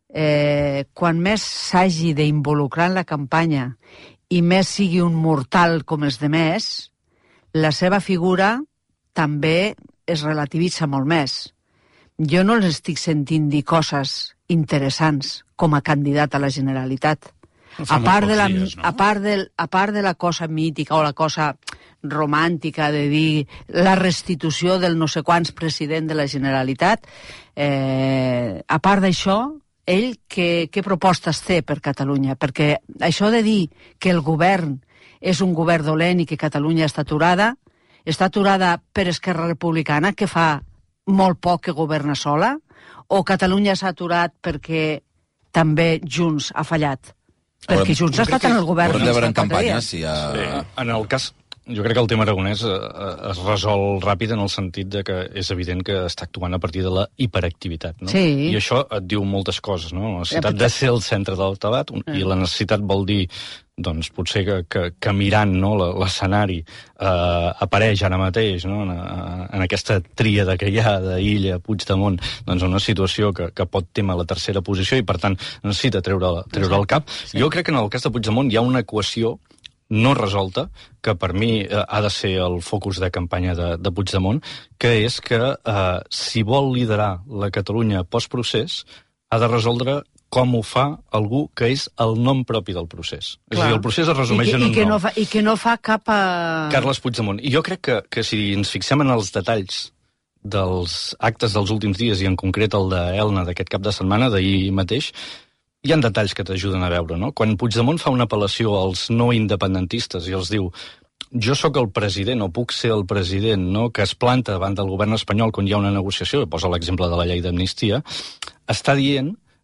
s'hagi d'involucrar en la campanya i més sigui un mortal com els demés, la seva figura també es relativitza molt més. Jo no les estic sentint dir coses interessants com a candidat a la Generalitat. A part de la cosa mítica o la cosa romàntica de dir la restitució del no sé quants president de la Generalitat, a part d'això, ell què propostes té per Catalunya? Perquè això de dir que el govern és un govern dolent i que Catalunya està aturada per Esquerra Republicana, que fa molt poc que governa sola, o Catalunya s'ha aturat perquè també Junts ha fallat? Perquè Junts ha estat en el govern. Haurem de veure en campanya si hi ha... En el cas... Jo crec que el tema aragonès es resol ràpid en el sentit de que és evident que està actuant a partir de la hiperactivitat, no? Sí. I això et diu moltes coses, no? La necessitat de ser el centre del debat, i la necessitat vol dir, doncs, potser que mirant, no, l'escenari apareix ara mateix, no, en aquesta tríada que hi ha d'Illa, Puigdemont, doncs una situació que pot témer la tercera posició i, per tant, necessita treure el cap. Sí. Jo crec que en el cas de Puigdemont hi ha una equació no resolta, que per mi ha de ser el focus de campanya de Puigdemont, que és que si vol liderar la Catalunya postprocés, ha de resoldre com ho fa algú que és el nom propi del procés. Clar. És a dir, el procés es resumeix en un nom. I que no fa cap... Carles Puigdemont. I jo crec que si ens fixem en els detalls dels actes dels últims dies, i en concret el d'Elna d'aquest cap de setmana, d'ahir mateix, hi ha detalls que t'ajuden a veure, no? Quan Puigdemont fa una apel·lació als no independentistes i els diu jo sóc el president o puc ser el president, no?, que es planta davant del govern espanyol quan hi ha una negociació, i posa l'exemple de la llei d'amnistia, està dient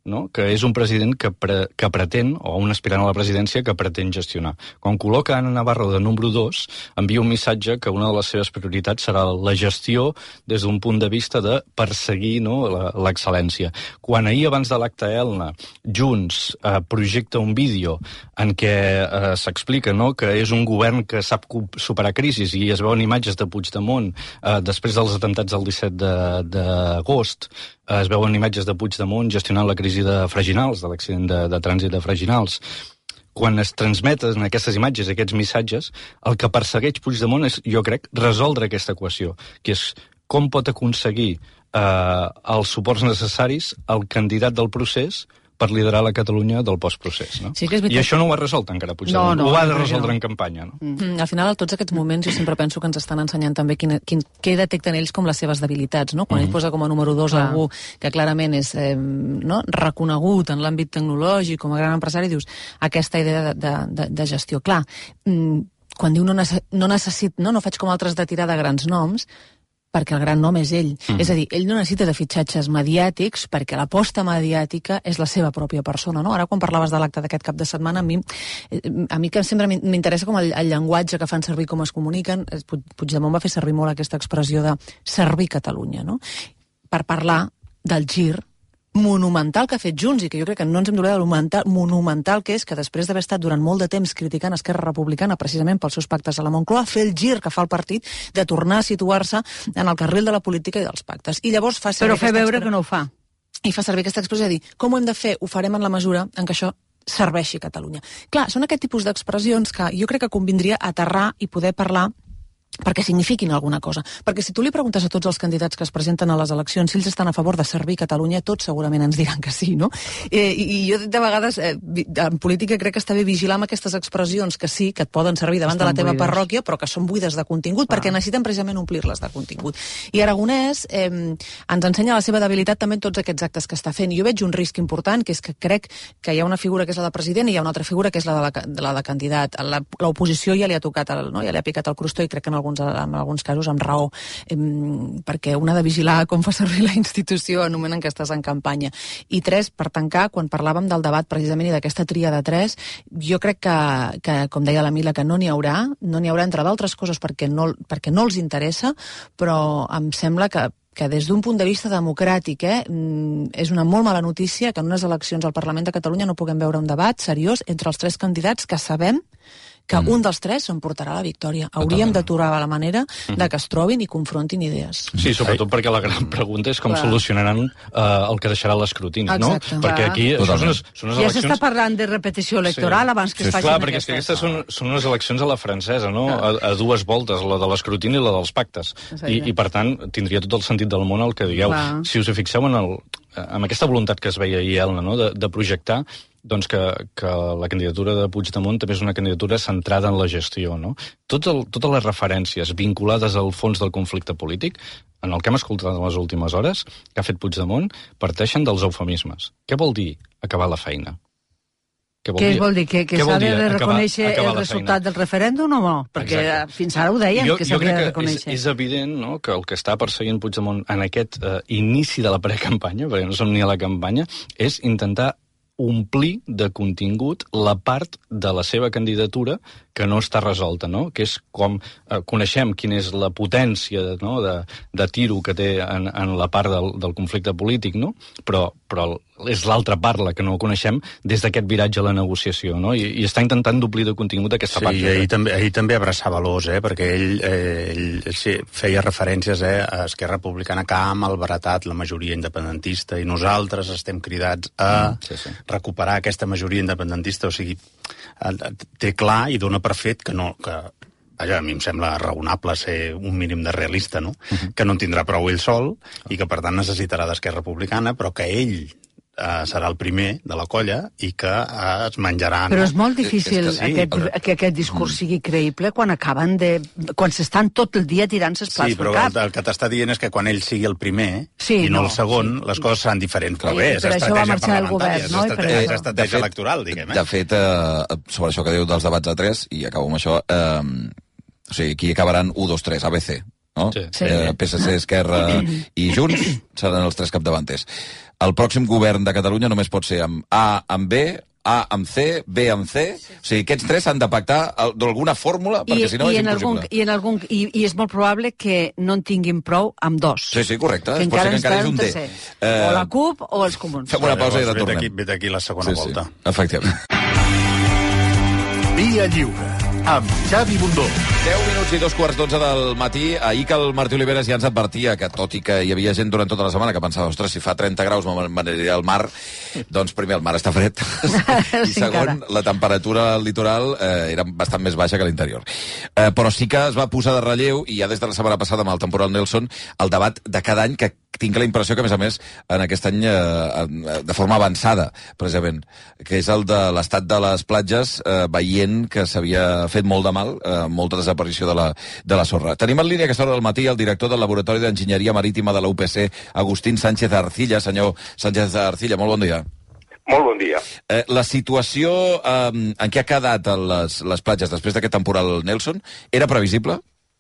no? Que és un president que pretén, o un aspirant a la presidència que pretén gestionar. Quan col·loca Ana Navarro de número 2, envia un missatge que una de les seves prioritats serà la gestió des d'un punt de vista de perseguir, no, l'excel·lència. Quan ahir, abans de l'acte Elna, Junts projecta un vídeo en què s'explica, no, que és un govern que sap superar crisis i es veuen imatges de Puigdemont després dels atemptats del 17 d'agost, es veuen imatges de Puigdemont gestionant la crisi de Freginals, de l'accident de trànsit de Freginals. Quan es transmeten aquestes imatges, aquests missatges, el que persegueix Puigdemont és, jo crec, resoldre aquesta equació, que és com pot aconseguir els suports necessaris al candidat del procés per liderar la Catalunya del postprocés. No? Sí, I això no ho ha resolt encara Puigdemont. Ho ha de resoldre en campanya. No? Al final, a tots aquests moments, jo sempre penso que ens estan ensenyant també què detecten ells com les seves debilitats. No? Quan ell posa com a número 2 algú que clarament és reconegut en l'àmbit tecnològic, com a gran empresari, dius, aquesta idea de gestió. Clar, quan diu no faig com altres de tirar de grans noms, perquè el gran nom és ell. És a dir, ell no necessita de fitxatges mediàtics perquè l'aposta mediàtica és la seva pròpia persona. No? Ara, quan parlaves de l'acte d'aquest cap de setmana, a mi que sempre m'interessa com el llenguatge que fan servir, com es comuniquen. Puigdemont va fer servir molt aquesta expressió de servir Catalunya, no? Per parlar del gir monumental que ha fet Junts, i que jo crec que no ens hem d'oblidar del monumental que és que després d'haver estat durant molt de temps criticant Esquerra Republicana precisament pels seus pactes a la Moncloa, fer el gir que fa el partit de tornar a situar-se en el carril de la política i dels pactes. I llavors fa servir... Però fer veure que no ho fa. I fa servir aquesta expressió de dir, com ho hem de fer? Ho farem en la mesura en què això serveixi Catalunya. Clar, són aquest tipus d'expressions que jo crec que convindria aterrar i poder parlar perquè signifiquin alguna cosa. Perquè si tu li preguntes a tots els candidats que es presenten a les eleccions si ells estan a favor de servir Catalunya, tots segurament ens diran que sí, no? I jo de vegades, en política crec que està bé vigilar amb aquestes expressions que sí, que et poden servir davant de la teva parròquia, però que són buides de contingut, perquè necessiten precisament omplir-les de contingut. I Aragonès ens ensenya la seva debilitat també en tots aquests actes que està fent. Jo veig un risc important, que és que crec que hi ha una figura que és la de president i hi ha una altra figura que és la de candidat. L'oposició ja li ha tocat, ja li ha picat el crostó i crec que en alguns casos amb raó, perquè un ha de vigilar com fa servir la institució en un moment en què estàs en campanya. I 3, per tancar, quan parlàvem del debat precisament i d'aquesta tria de 3, jo crec que com deia la Mila, que no n'hi haurà entre d'altres coses perquè no els interessa, però em sembla que des d'un punt de vista democràtic és una molt mala notícia que en unes eleccions al Parlament de Catalunya no puguem veure un debat seriós entre els 3 candidats que sabem que un dels 3 s'emportarà la victòria. Hauríem d'aturar la manera de que es trobin i confrontin idees. Sí, sobretot perquè la gran pregunta és com solucionaran el que deixarà l'escrutini, no? Perquè aquí són unes eleccions... Ja s'està parlant de repetició electoral abans que es facin clar, perquè aquestes són unes eleccions a la francesa, no? A 2 voltes, la de l'escrutini i la dels pactes. I per tant, tindria tot el sentit del món el que digueu. Si us hi fixeu en aquesta voluntat que es veia ahir, Elna, no? De projectar doncs que la candidatura de Puigdemont també és una candidatura centrada en la gestió, no? Totes les referències vinculades al fons del conflicte polític, en el que hem escoltat en les últimes hores, que ha fet Puigdemont, parteixen dels eufemismes. Què vol dir acabar la feina? Què vol dir? Que s'ha de reconèixer el resultat del referèndum o no? Perquè fins ara ho deien, que s'havia de reconèixer. És evident, no?, que el que està perseguint Puigdemont en aquest inici de la precampanya, perquè no som ni a la campanya, és intentar omplir de contingut la part de la seva candidatura que no està resolta, no? Que és com coneixem quina és la potència, no?, de tiro que té en la part del conflicte polític, no? Però és l'altra part la que no coneixem des d'aquest viratge a la negociació, no? I està intentant d'omplir de contingut aquesta part. Sí, ahir també abraçava l'os, perquè ell feia referències a Esquerra Republicana que ha malbaratat la majoria independentista i nosaltres estem cridats a recuperar aquesta majoria independentista, o sigui, té clar i dona per fet que vaja, a mi em sembla raonable ser un mínim de realista, no? Que no en tindrà prou ell sol i que per tant necessitarà d'Esquerra Republicana, però que ell serà el primer de la colla i que es menjarà... Però és molt difícil que aquest discurs sigui creïble quan s'estan tot el dia tirant-se els plats pel cap. Sí, però el que t'està dient és que quan ell sigui el primer i no el segon, les coses seran diferents. Però bé, és estratègia parlamentària, és estratègia electoral, diguem. De fet, sobre això que diu dels debats a 3, i acabo amb això, o sigui, aquí acabaran 1, 2, 3, ABC, no? PSC, Esquerra i Junts seran els 3 capdavanters. el pròxim govern de Catalunya només pot ser amb A, amb B, A amb C, B amb C. O sigui, aquests tres s'han de pactar d'alguna fórmula, perquè si no és impossible. I és molt probable que no en tinguin prou amb dos. Sí, correcte. Que encara és un D. O la CUP o els comuns. Fem una pausa i retornem. Vet aquí la segona volta. Efectivament. Via Lliure, amb Xavi Bundó. 10 minuts i 2:15 del matí. Ahir que el Martí Oliveres ja ens advertia que, tot i que hi havia gent durant tota la setmana que pensava, ostres, si fa 30 graus m'aniria al mar, doncs primer el mar està fred i segon, la temperatura al litoral era bastant més baixa que a l'interior. Però sí que es va posar de relleu, i ja des de la setmana passada amb el temporal Nelson, el debat de cada any, que tinc la impressió que, a més, en aquest any de forma avançada, precisament, que és el de l'estat de les platges, veient que s'havia fet molt de mal, molta desaparició de la sorra. Tenim en línia a aquesta hora del matí el director del Laboratori d'Enginyeria Marítima de la UPC, Agustín Sánchez Arcilla. Senyor Sánchez Arcilla, molt bon dia. Molt bon dia. La situació en què ha quedat les platges després d'aquest temporal Nelson era previsible?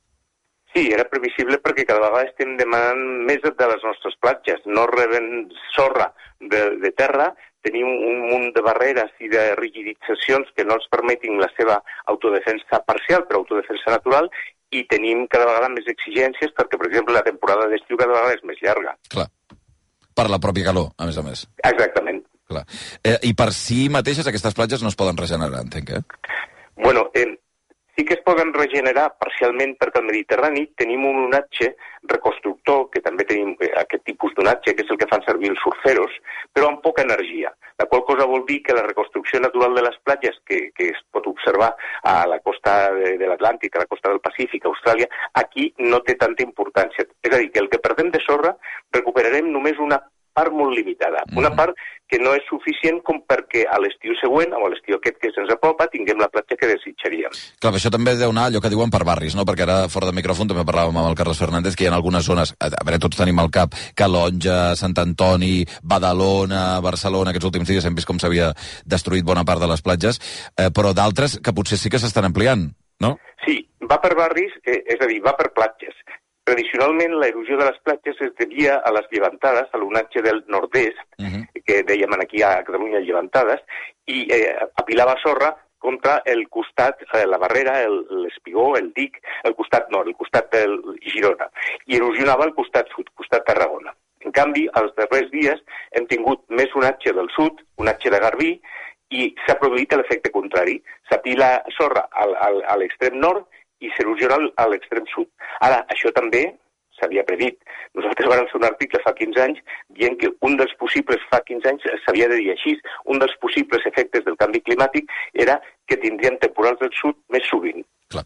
Sí, era previsible perquè cada vegada estem demanant més de les nostres platges. No reben sorra de terra, tenim un munt de barreres i de rigiditzacions que no ens permetin la seva autodefensa parcial, però autodefensa natural, i tenim cada vegada més exigències perquè, per exemple, la temporada d'estiu cada vegada és més llarga. Clar. Per la pròpia calor, a més. Exactament. Clar. I per si mateixes aquestes platges no es poden regenerar, entenc, Bueno, sí que es poden regenerar parcialment perquè al Mediterrani tenim un onatge reconstructor, que també tenim aquest tipus d'onatge, que és el que fan servir els surferos, però amb poca energia. La qual cosa vol dir que la reconstrucció natural de les platges, que es pot observar a la costa de l'Atlàntic, a la costa del Pacífic, a Austràlia, aquí no té tanta importància. És a dir, que el que perdem de sorra recuperarem només una part molt limitada. Una part que no és suficient com perquè a l'estiu següent, o a l'estiu aquest que se'ns apropa, tinguem la platja que desitjaríem. Clar, això també deu anar allò que diuen per barris, no? Perquè ara, fora de micròfon, també parlàvem amb el Carles Fernández, que hi ha algunes zones, a veure, tots tenim al cap, Calonja, Sant Antoni, Badalona, Barcelona, aquests últims dies hem vist com s'havia destruït bona part de les platges, però d'altres que potser sí que s'estan ampliant, no? Sí, va per barris, és a dir, va per platges. Tradicionalment, l'erosió de les platges es devia a les llevantades, a l'onatge del nord-est, que dèiem aquí a Catalunya llevantades, i apilava sorra contra el costat, la barrera, l'espigó, el dic, el costat nord, el costat del Girona, i erosionava el costat sud, costat Tarragona. En canvi, els darrers dies hem tingut més onatge del sud, onatge de Garbí, i s'ha produït l'efecte contrari. S'apila sorra a l'extrem nord i s'erosiona a l'extrem sud. Ara, això també s'havia predit. Nosaltres vam fer un article fa 15 anys dient que un dels possibles, fa 15 anys s'havia de dir així, un dels possibles efectes del canvi climàtic era que tindrien temporals del sud més sovint. Clar.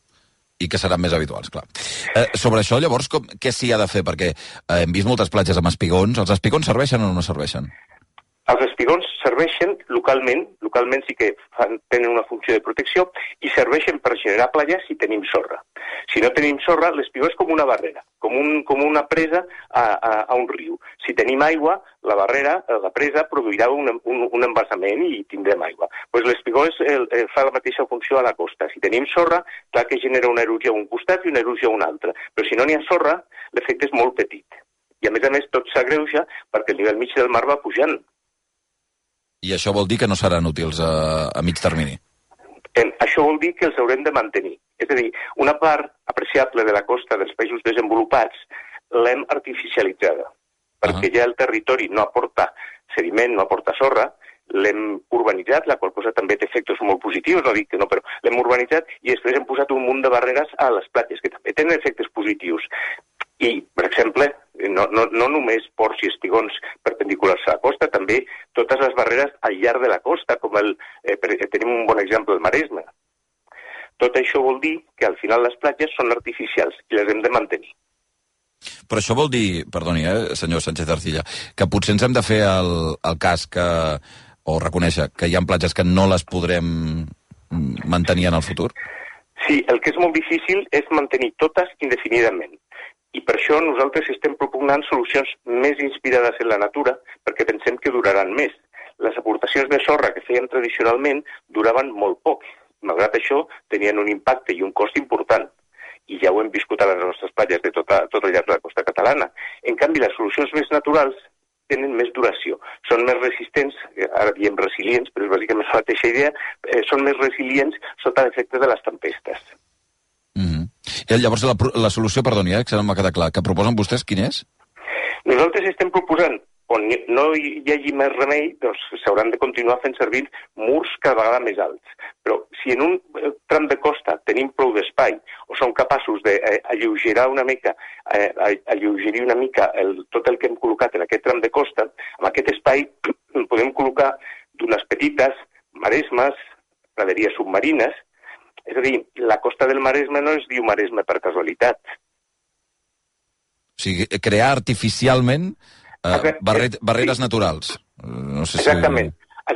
I que seran més habituals, clar. Sobre això, llavors, què s'hi ha de fer? Perquè hem vist moltes platges amb espigons. Els espigons serveixen o no serveixen? Els espigons serveixen localment sí que tenen una funció de protecció, i serveixen per generar platges si tenim sorra. Si no tenim sorra, l'espigó és com una barrera, com una presa a un riu. Si tenim aigua, la presa produirà un embassament i tindrem aigua. Pues l'espigó fa la mateixa funció a la costa. Si tenim sorra, clar que genera una erosió a un costat i una erosió a un altre. Però si no n'hi ha sorra, l'efecte és molt petit. I a més, tot s'agreuja perquè el nivell mig del mar va pujant. I això vol dir que no seran útils a mig termini? Això vol dir que els haurem de mantenir. És a dir, una part apreciable de la costa dels països desenvolupats l'hem artificialitzada, perquè ja el territori no aporta sediment, no aporta sorra, l'hem urbanitzat, la qual cosa també té efectes molt positius, no dic que no, però l'hem urbanitzat, i després hem posat un munt de barreres a les platges, que també tenen efectes positius. I, per exemple, no només ports i espigons perpendiculars a la costa, també totes les barreres al llarg de la costa, com tenim un bon exemple al Maresme. Tot això vol dir que al final les platges són artificials i les hem de mantenir. Però això vol dir, perdoni, senyor Sánchez Arcilla, que potser ens hem de fer el cas o reconèixer que hi ha platges que no les podrem mantenir en el futur? Sí, el que és molt difícil és mantenir totes indefinidament. I per això nosaltres estem propugnant solucions més inspirades en la natura, perquè pensem que duraran més. Les aportacions de sorra que fèiem tradicionalment duraven molt poc. Malgrat això, tenien un impacte i un cost important. I ja ho hem viscut a les nostres platges de tot el llarg de la costa catalana. En canvi, les solucions més naturals tenen més duració. Són més resistents, ara diem resilients, però és bàsicament la mateixa idea, són més resilients sota l'efecte de les tempestes. Llavors, la solució, perdoni, que no m'ha quedat clar, que proposen vostès, quin és? Nosaltres estem proposant, on no hi hagi més remei, doncs s'hauran de continuar fent servir murs cada vegada més alts. Però si en un tram de costa tenim prou d'espai o som capaços d'alleugerir una mica tot el que hem col·locat en aquest tram de costa, amb aquest espai podem col·locar dunes petites, maresmes, praderies submarines. És a dir, la costa del Maresme no es diu Maresme per casualitat. O sigui, crear artificialment barreres naturals. No sé exactament.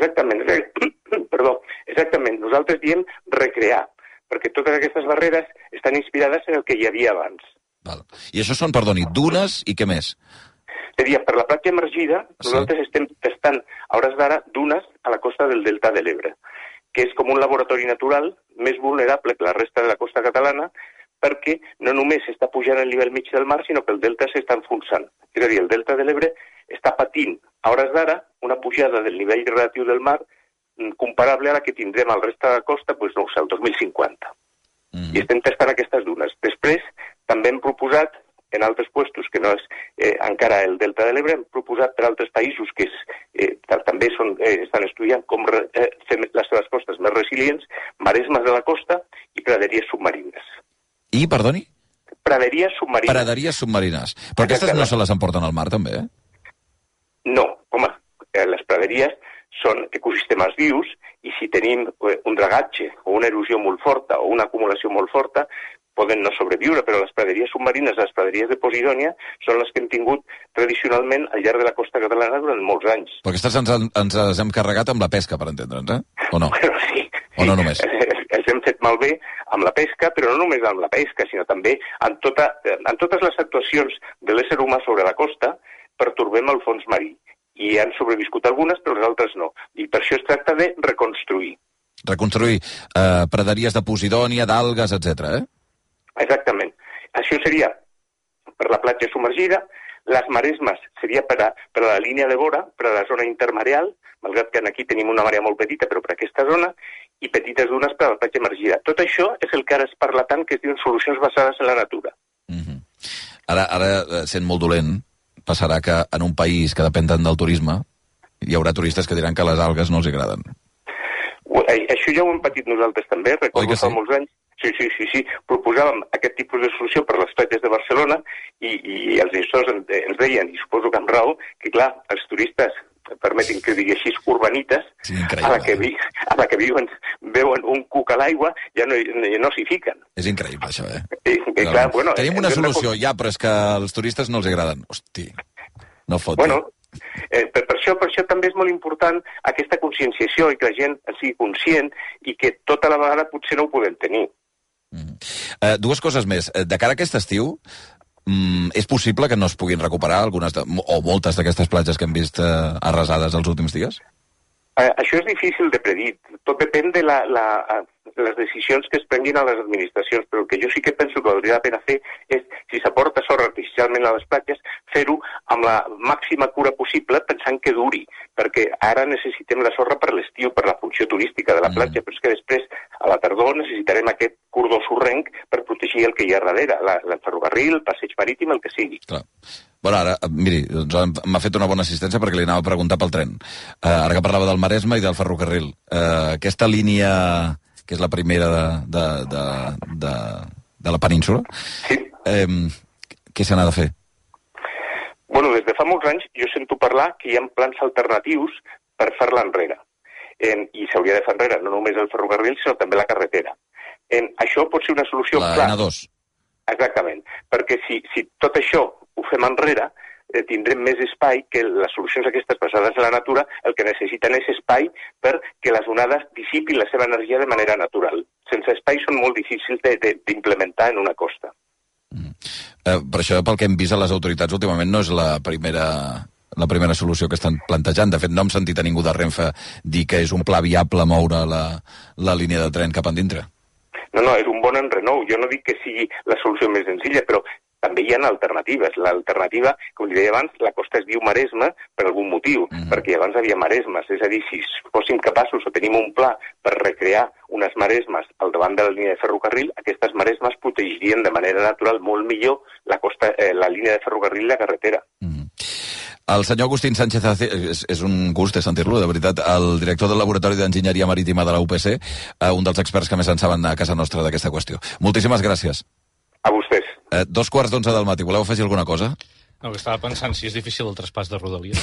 Exactament. Nosaltres diem recrear, perquè totes aquestes barreres estan inspirades en el que hi havia abans. I això són, perdoni, dunes i què més? És a dir, per la platja emergida, nosaltres estem testant, a hores d'ara, dunes a la costa del Delta de l'Ebre, que és com un laboratori natural més vulnerable que la resta de la costa catalana, perquè no només està pujant el nivell mig del mar, sinó que el delta s'està enfonsant. És a dir, el delta de l'Ebre està patint, a hores d'ara, una pujada del nivell relatiu del mar comparable a la que tindrem al resta de la costa, doncs no ho sé, el 2050. I estem testant aquestes dunes. Després, també hem proposat, en altres puestos, que no és encara el delta de l'Ebre, hem proposat per altres països que també estan estudiant com fer les seves costes més resilients, maresmes de la costa i praderies submarines. I, perdoni? Praderies submarines. Praderies submarines. Però aquestes no se les emporten al mar, també, No, home, les praderies són ecosistemes vius i si tenim un dragatge o una erosió molt forta o una acumulació molt forta, poden no sobreviure, però les praderies submarines, les praderies de Posidònia, són les que hem tingut tradicionalment al llarg de la costa catalana durant molts anys. Però aquestes ens les hem carregat amb la pesca, per entendre'ns, O no? Bueno, sí. O no només? Els hem fet malbé amb la pesca, però no només amb la pesca, sinó també en totes les actuacions de l'ésser humà sobre la costa, pertorbem el fons marí. I han sobreviscut algunes, però les altres no. I per això es tracta de reconstruir. Reconstruir praderies de Posidònia, d'algues, etc. Exactament. Això seria per la platja submergida, les maresmes seria per a la línia de vora, per a la zona intermareal, malgrat que aquí tenim una marea molt petita, però per aquesta zona, i petites dunes per a la platja emergida. Tot això és el que ara es parla tant, que es diuen solucions basades en la natura. Ara, sent molt dolent, passarà que en un país que depèn tant del turisme, hi haurà turistes que diran que les algues no els agraden. Això ja ho hem patit nosaltres també, recordo fa molts anys. Sí. Proposàvem aquest tipus de solució per les platges de Barcelona i els gestors ens deien, i suposo que amb raó, que clar, els turistes, permetin que ho digui així, urbanites, a la que veuen un cuc a l'aigua, ja no s'hi fiquen. És increïble, això, Clar, bueno, tenim una solució, ja, però és que als turistes no els agraden. Hosti, no fot. Bueno, per això també és molt important aquesta conscienciació i que la gent sigui conscient i que tota la vegada potser no ho podem tenir. Dues coses més. De cara a aquest estiu, és possible que no es puguin recuperar algunes o moltes d'aquestes platges que hem vist arrasades els últims dies? Això és difícil de predir. Tot depèn de les decisions que es prenguin a les administracions, però el que jo sí que penso que valdria la pena fer és, si s'aporta sorra artificialment a les platges, fer-ho amb la màxima cura possible, pensant que duri, perquè ara necessitem la sorra per l'estiu, per la funció turística de la platja, però és que després, a la tardor, necessitarem aquest cordó sorrenc per protegir el que hi ha darrere, el ferrocarril, el passeig marítim, el que sigui. Clar. Bueno, ara, miri, m'ha fet una bona assistència perquè li anava a preguntar pel tren. Ara que parlava del Maresme i del ferrocarril. Aquesta línia, que és la primera de la península, què se n'ha de fer? Bueno, des de fa molts anys jo sento parlar que hi ha plans alternatius per fer-la enrere. I s'hauria de fer enrere no només el ferrocarril, sinó també la carretera. Això pot ser una solució clara. La N2. Exactament, perquè si tot això ho fem enrere, tindrem més espai, que les solucions aquestes basades en la natura el que necessiten és espai perquè les onades dissipin la seva energia de manera natural. Sense espai són molt difícils d'implementar en una costa. Per això, pel que hem vist a les autoritats últimament, no és la primera solució que estan plantejant. De fet, no hem sentit a ningú de Renfe dir que és un pla viable moure la línia de tren cap endintre. No, és un bon enrenou. Jo no dic que sigui la solució més senzilla, però també hi ha alternatives. L'alternativa, com li deia abans, la costa es diu Maresme per algun motiu, perquè abans havia maresmes. És a dir, si fóssim capaços o tenim un pla per recrear unes maresmes al davant de la línia de ferrocarril, aquestes maresmes protegirien de manera natural molt millor la línia de ferrocarril i la carretera. El senyor Agustín Sánchez és un gust sentir-lo, de veritat, el director del Laboratori d'Enginyeria Marítima de la UPC, un dels experts que més en saben a casa nostra d'aquesta qüestió. Moltíssimes gràcies. A vostès. 2:15 del matí. Voleu afegir alguna cosa? No, que estava pensant si és difícil el traspàs de Rodalies.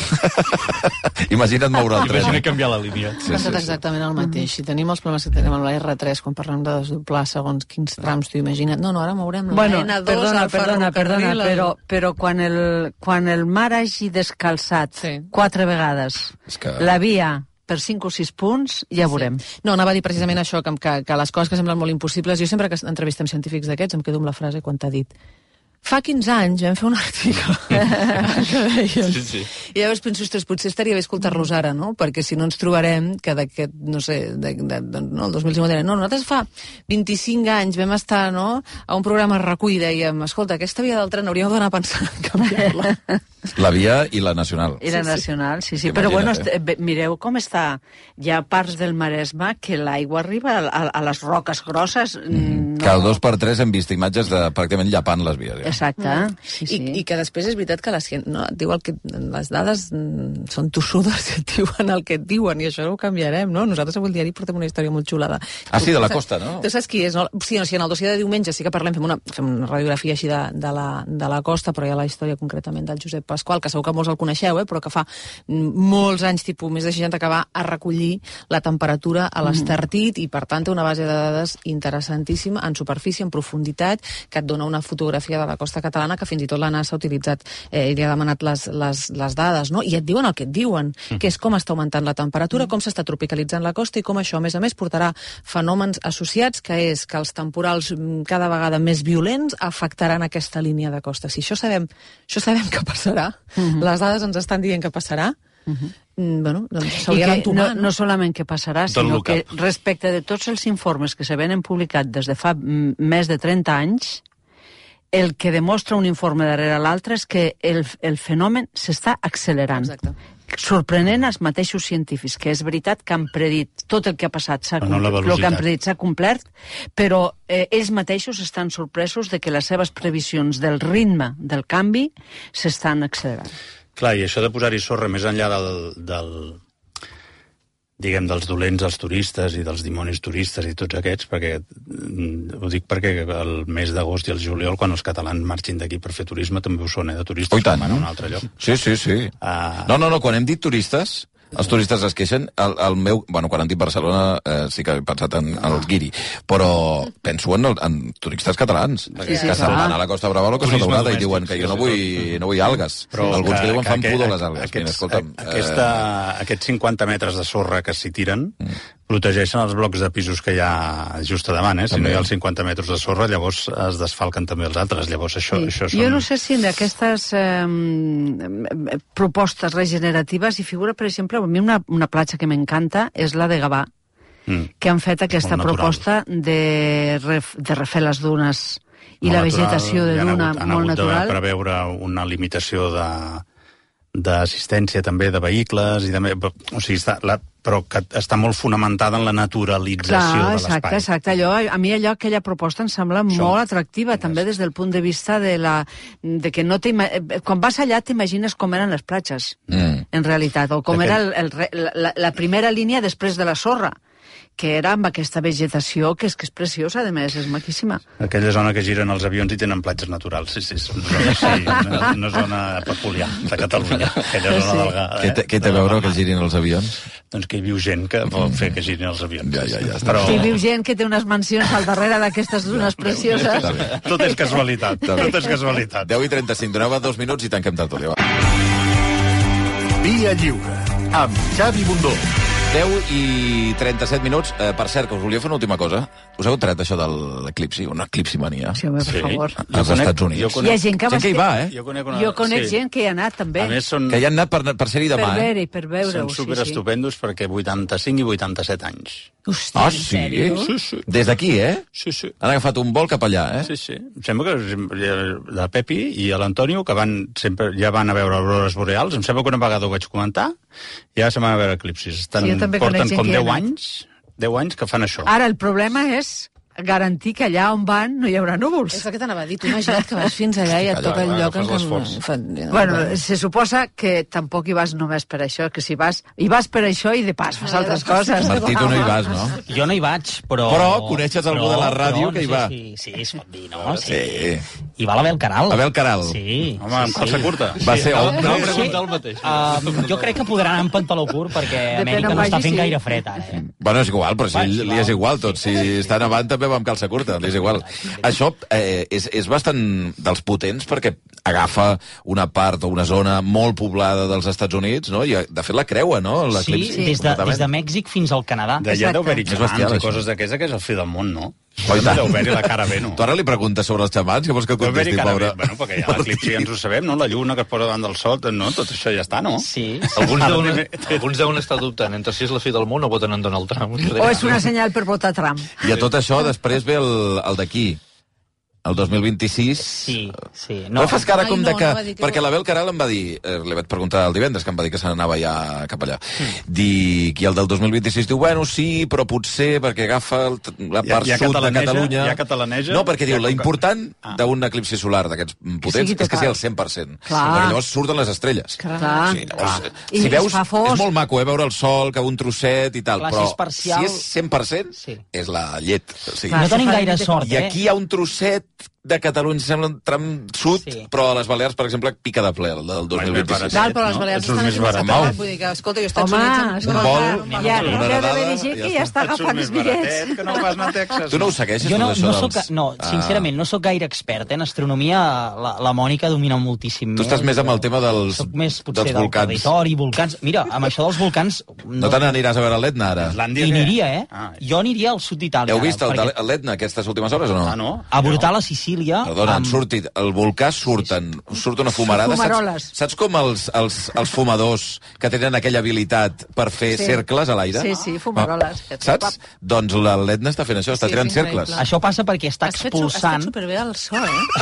Imagina't moure el tren. Imagina't canviar la línia. Sí, sí, exactament el mateix. Si tenim els problemes que tenim amb la R3, quan parlem de desdoblar segons quins trams, t'ho imagina't. No, ara mourem la N2, perdona, però quan el mar hagi descalçat 4 vegades la via per 5 o 6 punts, ja veurem. No, anava a dir precisament això, que les coses que semblen molt impossibles, jo sempre que entrevistem científics d'aquests em quedo amb la frase quan t'ha dit fa 15 anys vam fer un article que deien. I llavors penso, ostres, potser estaria bé escoltar-los ara, no? Perquè si no ens trobarem que d'aquest, no sé, el 2050 deien, no, nosaltres fa 25 anys vam estar, no?, a un programa RAC1 i dèiem, escolta, aquesta via del tren hauríem d'anar pensant en canviar-la. La via i la nacional. I la nacional, sí. Però bueno, mireu com està. Hi ha parts del Maresme que l'aigua arriba a les roques grosses. Cada 2 per 3 hem vist imatges de pràcticament llapant les vies. Exacte. I que després és veritat que diu que les dades són tossudes i et diuen el que et diuen, i això no ho canviarem, no? Nosaltres avui al diari portem una història molt xulada. Sí, de la costa, no? Tu saps qui és, no? Sí, en el dossier de diumenge sí que parlem, fem una radiografia així de la costa, però hi ha la història concretament del Josep Pasqual, que segur que molts el coneixeu, però que fa molts anys, tipus més de 60, que va a recollir la temperatura a l'Estartit i, per tant, té una base de dades interessantíssima en superfície, en profunditat, que et dona una fotografia de la costa catalana que fins i tot la NASA ha utilitzat i li ha demanat les dades, no? I et diuen el que et diuen, que és com està augmentant la temperatura, com s'està tropicalitzant la costa i com això, a més, portarà fenòmens associats, que és que els temporals cada vegada més violents afectaran aquesta línia de costa. Si això sabem que passarà, les dades ens estan dient que passarà, bueno, doncs s'hauria d'entomar. No solament que passarà, sinó que respecte de tots els informes que se venen publicat des de fa més de 30 anys, el que demostra un informe darrere l'altre és que el fenomen s'està accelerant. Exacte. Sorprenent als mateixos científics, que és veritat que han predit tot el que ha passat, el que han predit s'ha complert, però ells mateixos estan sorpresos de que les seves previsions del ritme del canvi s'estan accelerant. Clar, i això de posar-hi sorra més enllà dels dolents dels turistes i dels dimonis turistes i tots aquests, perquè ho dic perquè el mes d'agost i el juliol, quan els catalans marxin d'aquí per fer turisme, també ho són, de turistes. Oh, i tant, no? Un altre lloc. Sí. No, quan hem dit turistes, els turistes es queixen, quan han dit Barcelona sí que he pensat en el Guiri, però penso en turistes catalans, que se'n van a la Costa Brava o la Costa Daurada i diuen que jo no vull algues. Però alguns que diuen fan pudor les algues. Aquests 50 metres de sorra que s'hi tiren protegeixen els blocs de pisos que hi ha just a davant, Si no hi ha els 50 metres de sorra, llavors es desfalquen també els altres. Llavors això són... Jo no sé si en aquestes propostes regeneratives hi figura, per exemple, a mi una platja que m'encanta és la de Gavà, que han fet aquesta proposta de refer les dunes i la vegetació de duna molt natural. Han hagut de preveure una limitació d'assistència també de vehicles, o sigui, però que està molt fonamentada en la naturalització de l'espai. Exacte. A mi aquella proposta em sembla molt atractiva, també des del punt de vista de que quan vas allà t'imagines com eren les platges, en realitat, o com era la primera línia després de la sorra, que era amb aquesta vegetació que és preciosa, a més, és maquíssima. Aquella zona que giren els avions i tenen platges naturals, sí, una zona peculiar de Catalunya, aquella zona delgada. Què té a veure que girin els avions? Doncs que hi viu gent que vol fer que girin els avions. Ja. Hi viu gent que té unes mansions al darrere d'aquestes dunes precioses. Tot és casualitat. 10:35, doneu 2 minuts i tanquem tertúlia. Via Lliure, amb Xavi Bundó. 10:37. Per cert, que us volia fer una última cosa. Us heu tret això de l'eclipsi, una eclipsimania? Sí, home, per favor. Als Estats Units. Hi ha gent que hi va, Jo conec gent que hi ha anat, també. Que hi ha anat per ser-hi demà. Per veure-ho, Són superestupendos perquè 85 i 87 anys. Hòstia, en sèrio? Sí. Des d'aquí, Sí. Han agafat un vol cap allà, Sí. Em sembla que la Pepi i l'Antonio, que ja van a veure aurores boreals, em sembla que una vegada ho vaig comentar, ja se van a veure eclipsis. Porten com 10 anys que fan això. Ara, el problema és garantir que allà on van no hi haurà núvols. És el que t'anava a dir. Tu imagina't que vas fins allà i et toca el lloc en què... Bueno, se suposa que tampoc hi vas només per això, que si vas... Hi vas per això i de pas fas altres coses. Martí, tu no hi vas, no? Jo no hi vaig, però... Però coneixes algú de la ràdio que hi va. Sí, es pot dir, no? Sí. Hi va l'Abel Caral. Abel Caral. Sí. Home, amb calça curta. Va ser... No preguntar el mateix. Jo crec que podrà anar amb pantaló curt perquè Amèrica no està fent gaire fred ara. Bueno, és igual, però si li és igual tot. Si està nevant també va amb calça curta, li és igual. Això és bastant dels potents perquè agafa una part o una zona molt poblada dels Estats Units, no? I de fet la creua, no? Sí, des de Mèxic fins al Canadà. D'allà deu haver-hi xamans i coses d'aquesta, que és el fi del món, no? Oi, tant. Deu haver-hi la cara bé, no? Tu ara li preguntes sobre els xamans, que vols que contesti, pobre? Bueno, perquè ja l'eclipsi ja ens ho sabem, no? La lluna que es posa davant del sol, no? Tot això ja està, no? Sí. Alguns deuen estar dubtant entre si és la fi del món o voten en Donald Trump. O és una senyal per votar Trump. I a tot això després ve el d'aquí. El 2026... Sí. No fas cara com de que... Perquè l'Abel Caral em va dir... li vaig preguntar el divendres, que em va dir que se n'anava ja cap allà. I el del 2026 diu, bueno, sí, però potser perquè agafa la part sud de Catalunya... Ja catalaneja... No, perquè diu, l'important d'un eclipsi solar d'aquests potents és que sigui el 100%. Perquè llavors surten les estrelles. Si veus, és molt maco, veure el sol, que un trosset i tal, però si és 100%, és la llet. No tenim gaire sort, I aquí hi ha un trosset de Catalunya, sembla un tram sud, però a les Balears, per exemple, pica de ple, el del 2026. Val, però les Balears estan més baratet. Vull dir que, escolta, jo Estats Units... Home, ja deu haver gent que ja està agafant els bitllets. Que no vas anar a Texas. Tu no ho segueixes, tot això? No, sincerament, no sóc gaire expert, en astronomia la Mònica domina moltíssim. Tu estàs més amb el tema dels volcans. Soc més, potser, del territori, volcans... Mira, amb això dels volcans... No te n'aniràs a veure l'Etna, ara? Hi aniria, Jo aniria al sud d'Itàlia. Heu vist l'Etna aquestes últimes hores o no? No. A Brutal, a Sicília... Perdona, el volcà surt una fumarada. Saps com els fumadors que tenen aquella habilitat per fer cercles a l'aire? Sí, fumaroles. Saps? Doncs l'Etna està fent això, està tirant cercles. Això passa perquè està expulsant... Has fet superbé el so,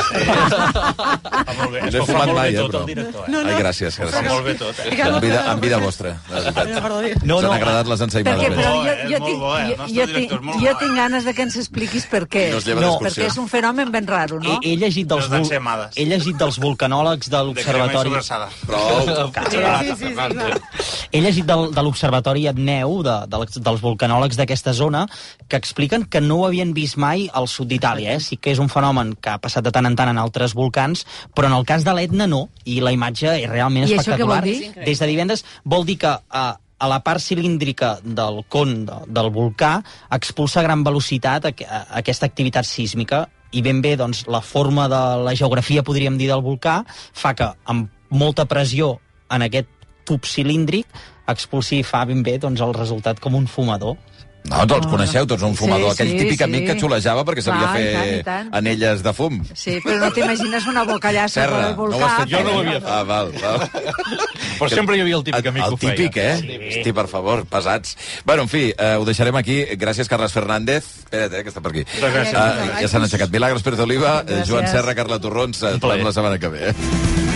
No he fumat mai, però... Ai, gràcies. Fa molt bé tot, En vida vostra, de veritat. S'han agradat les ensaïmades. Jo tinc ganes que ens expliquis per què. Perquè és un fenomen ben raro, no? He llegit dels vulcanòlegs de l'Observatori... He llegit de l'Observatori Etneu, dels vulcanòlegs d'aquesta zona, que expliquen que no ho havien vist mai al sud d'Itàlia. Sí que és un fenomen que ha passat de tant en tant en altres volcans, però en el cas de l'Etna no, i la imatge és realment espectacular. Des de divendres vol dir que a la part cilíndrica del con del volcà expulsa a gran velocitat aquesta activitat sísmica, i ben bé, doncs, la forma de la geografia, podríem dir, del volcà, fa que amb molta pressió en aquest tub cilíndric expulsi i fa ben bé, doncs, el resultat com un fumador. No, tots coneixeu, tots un fumador, aquell típic amic que xulejava perquè sabia fer anelles de fum. Sí, però no t'imagines una bocallassa per al volcà. Jo no ho havia fet. Val. Però sempre hi havia el típic amic que ho feia. El típic, Hosti, per favor, pesats. Bueno, en fi, ho deixarem aquí. Gràcies, Carles Fernández. Espera't, que està per aquí. Ja s'han aixecat. Milagros Pérez Oliva, Joan Serra, Carla Torrons. Tornem la setmana que ve.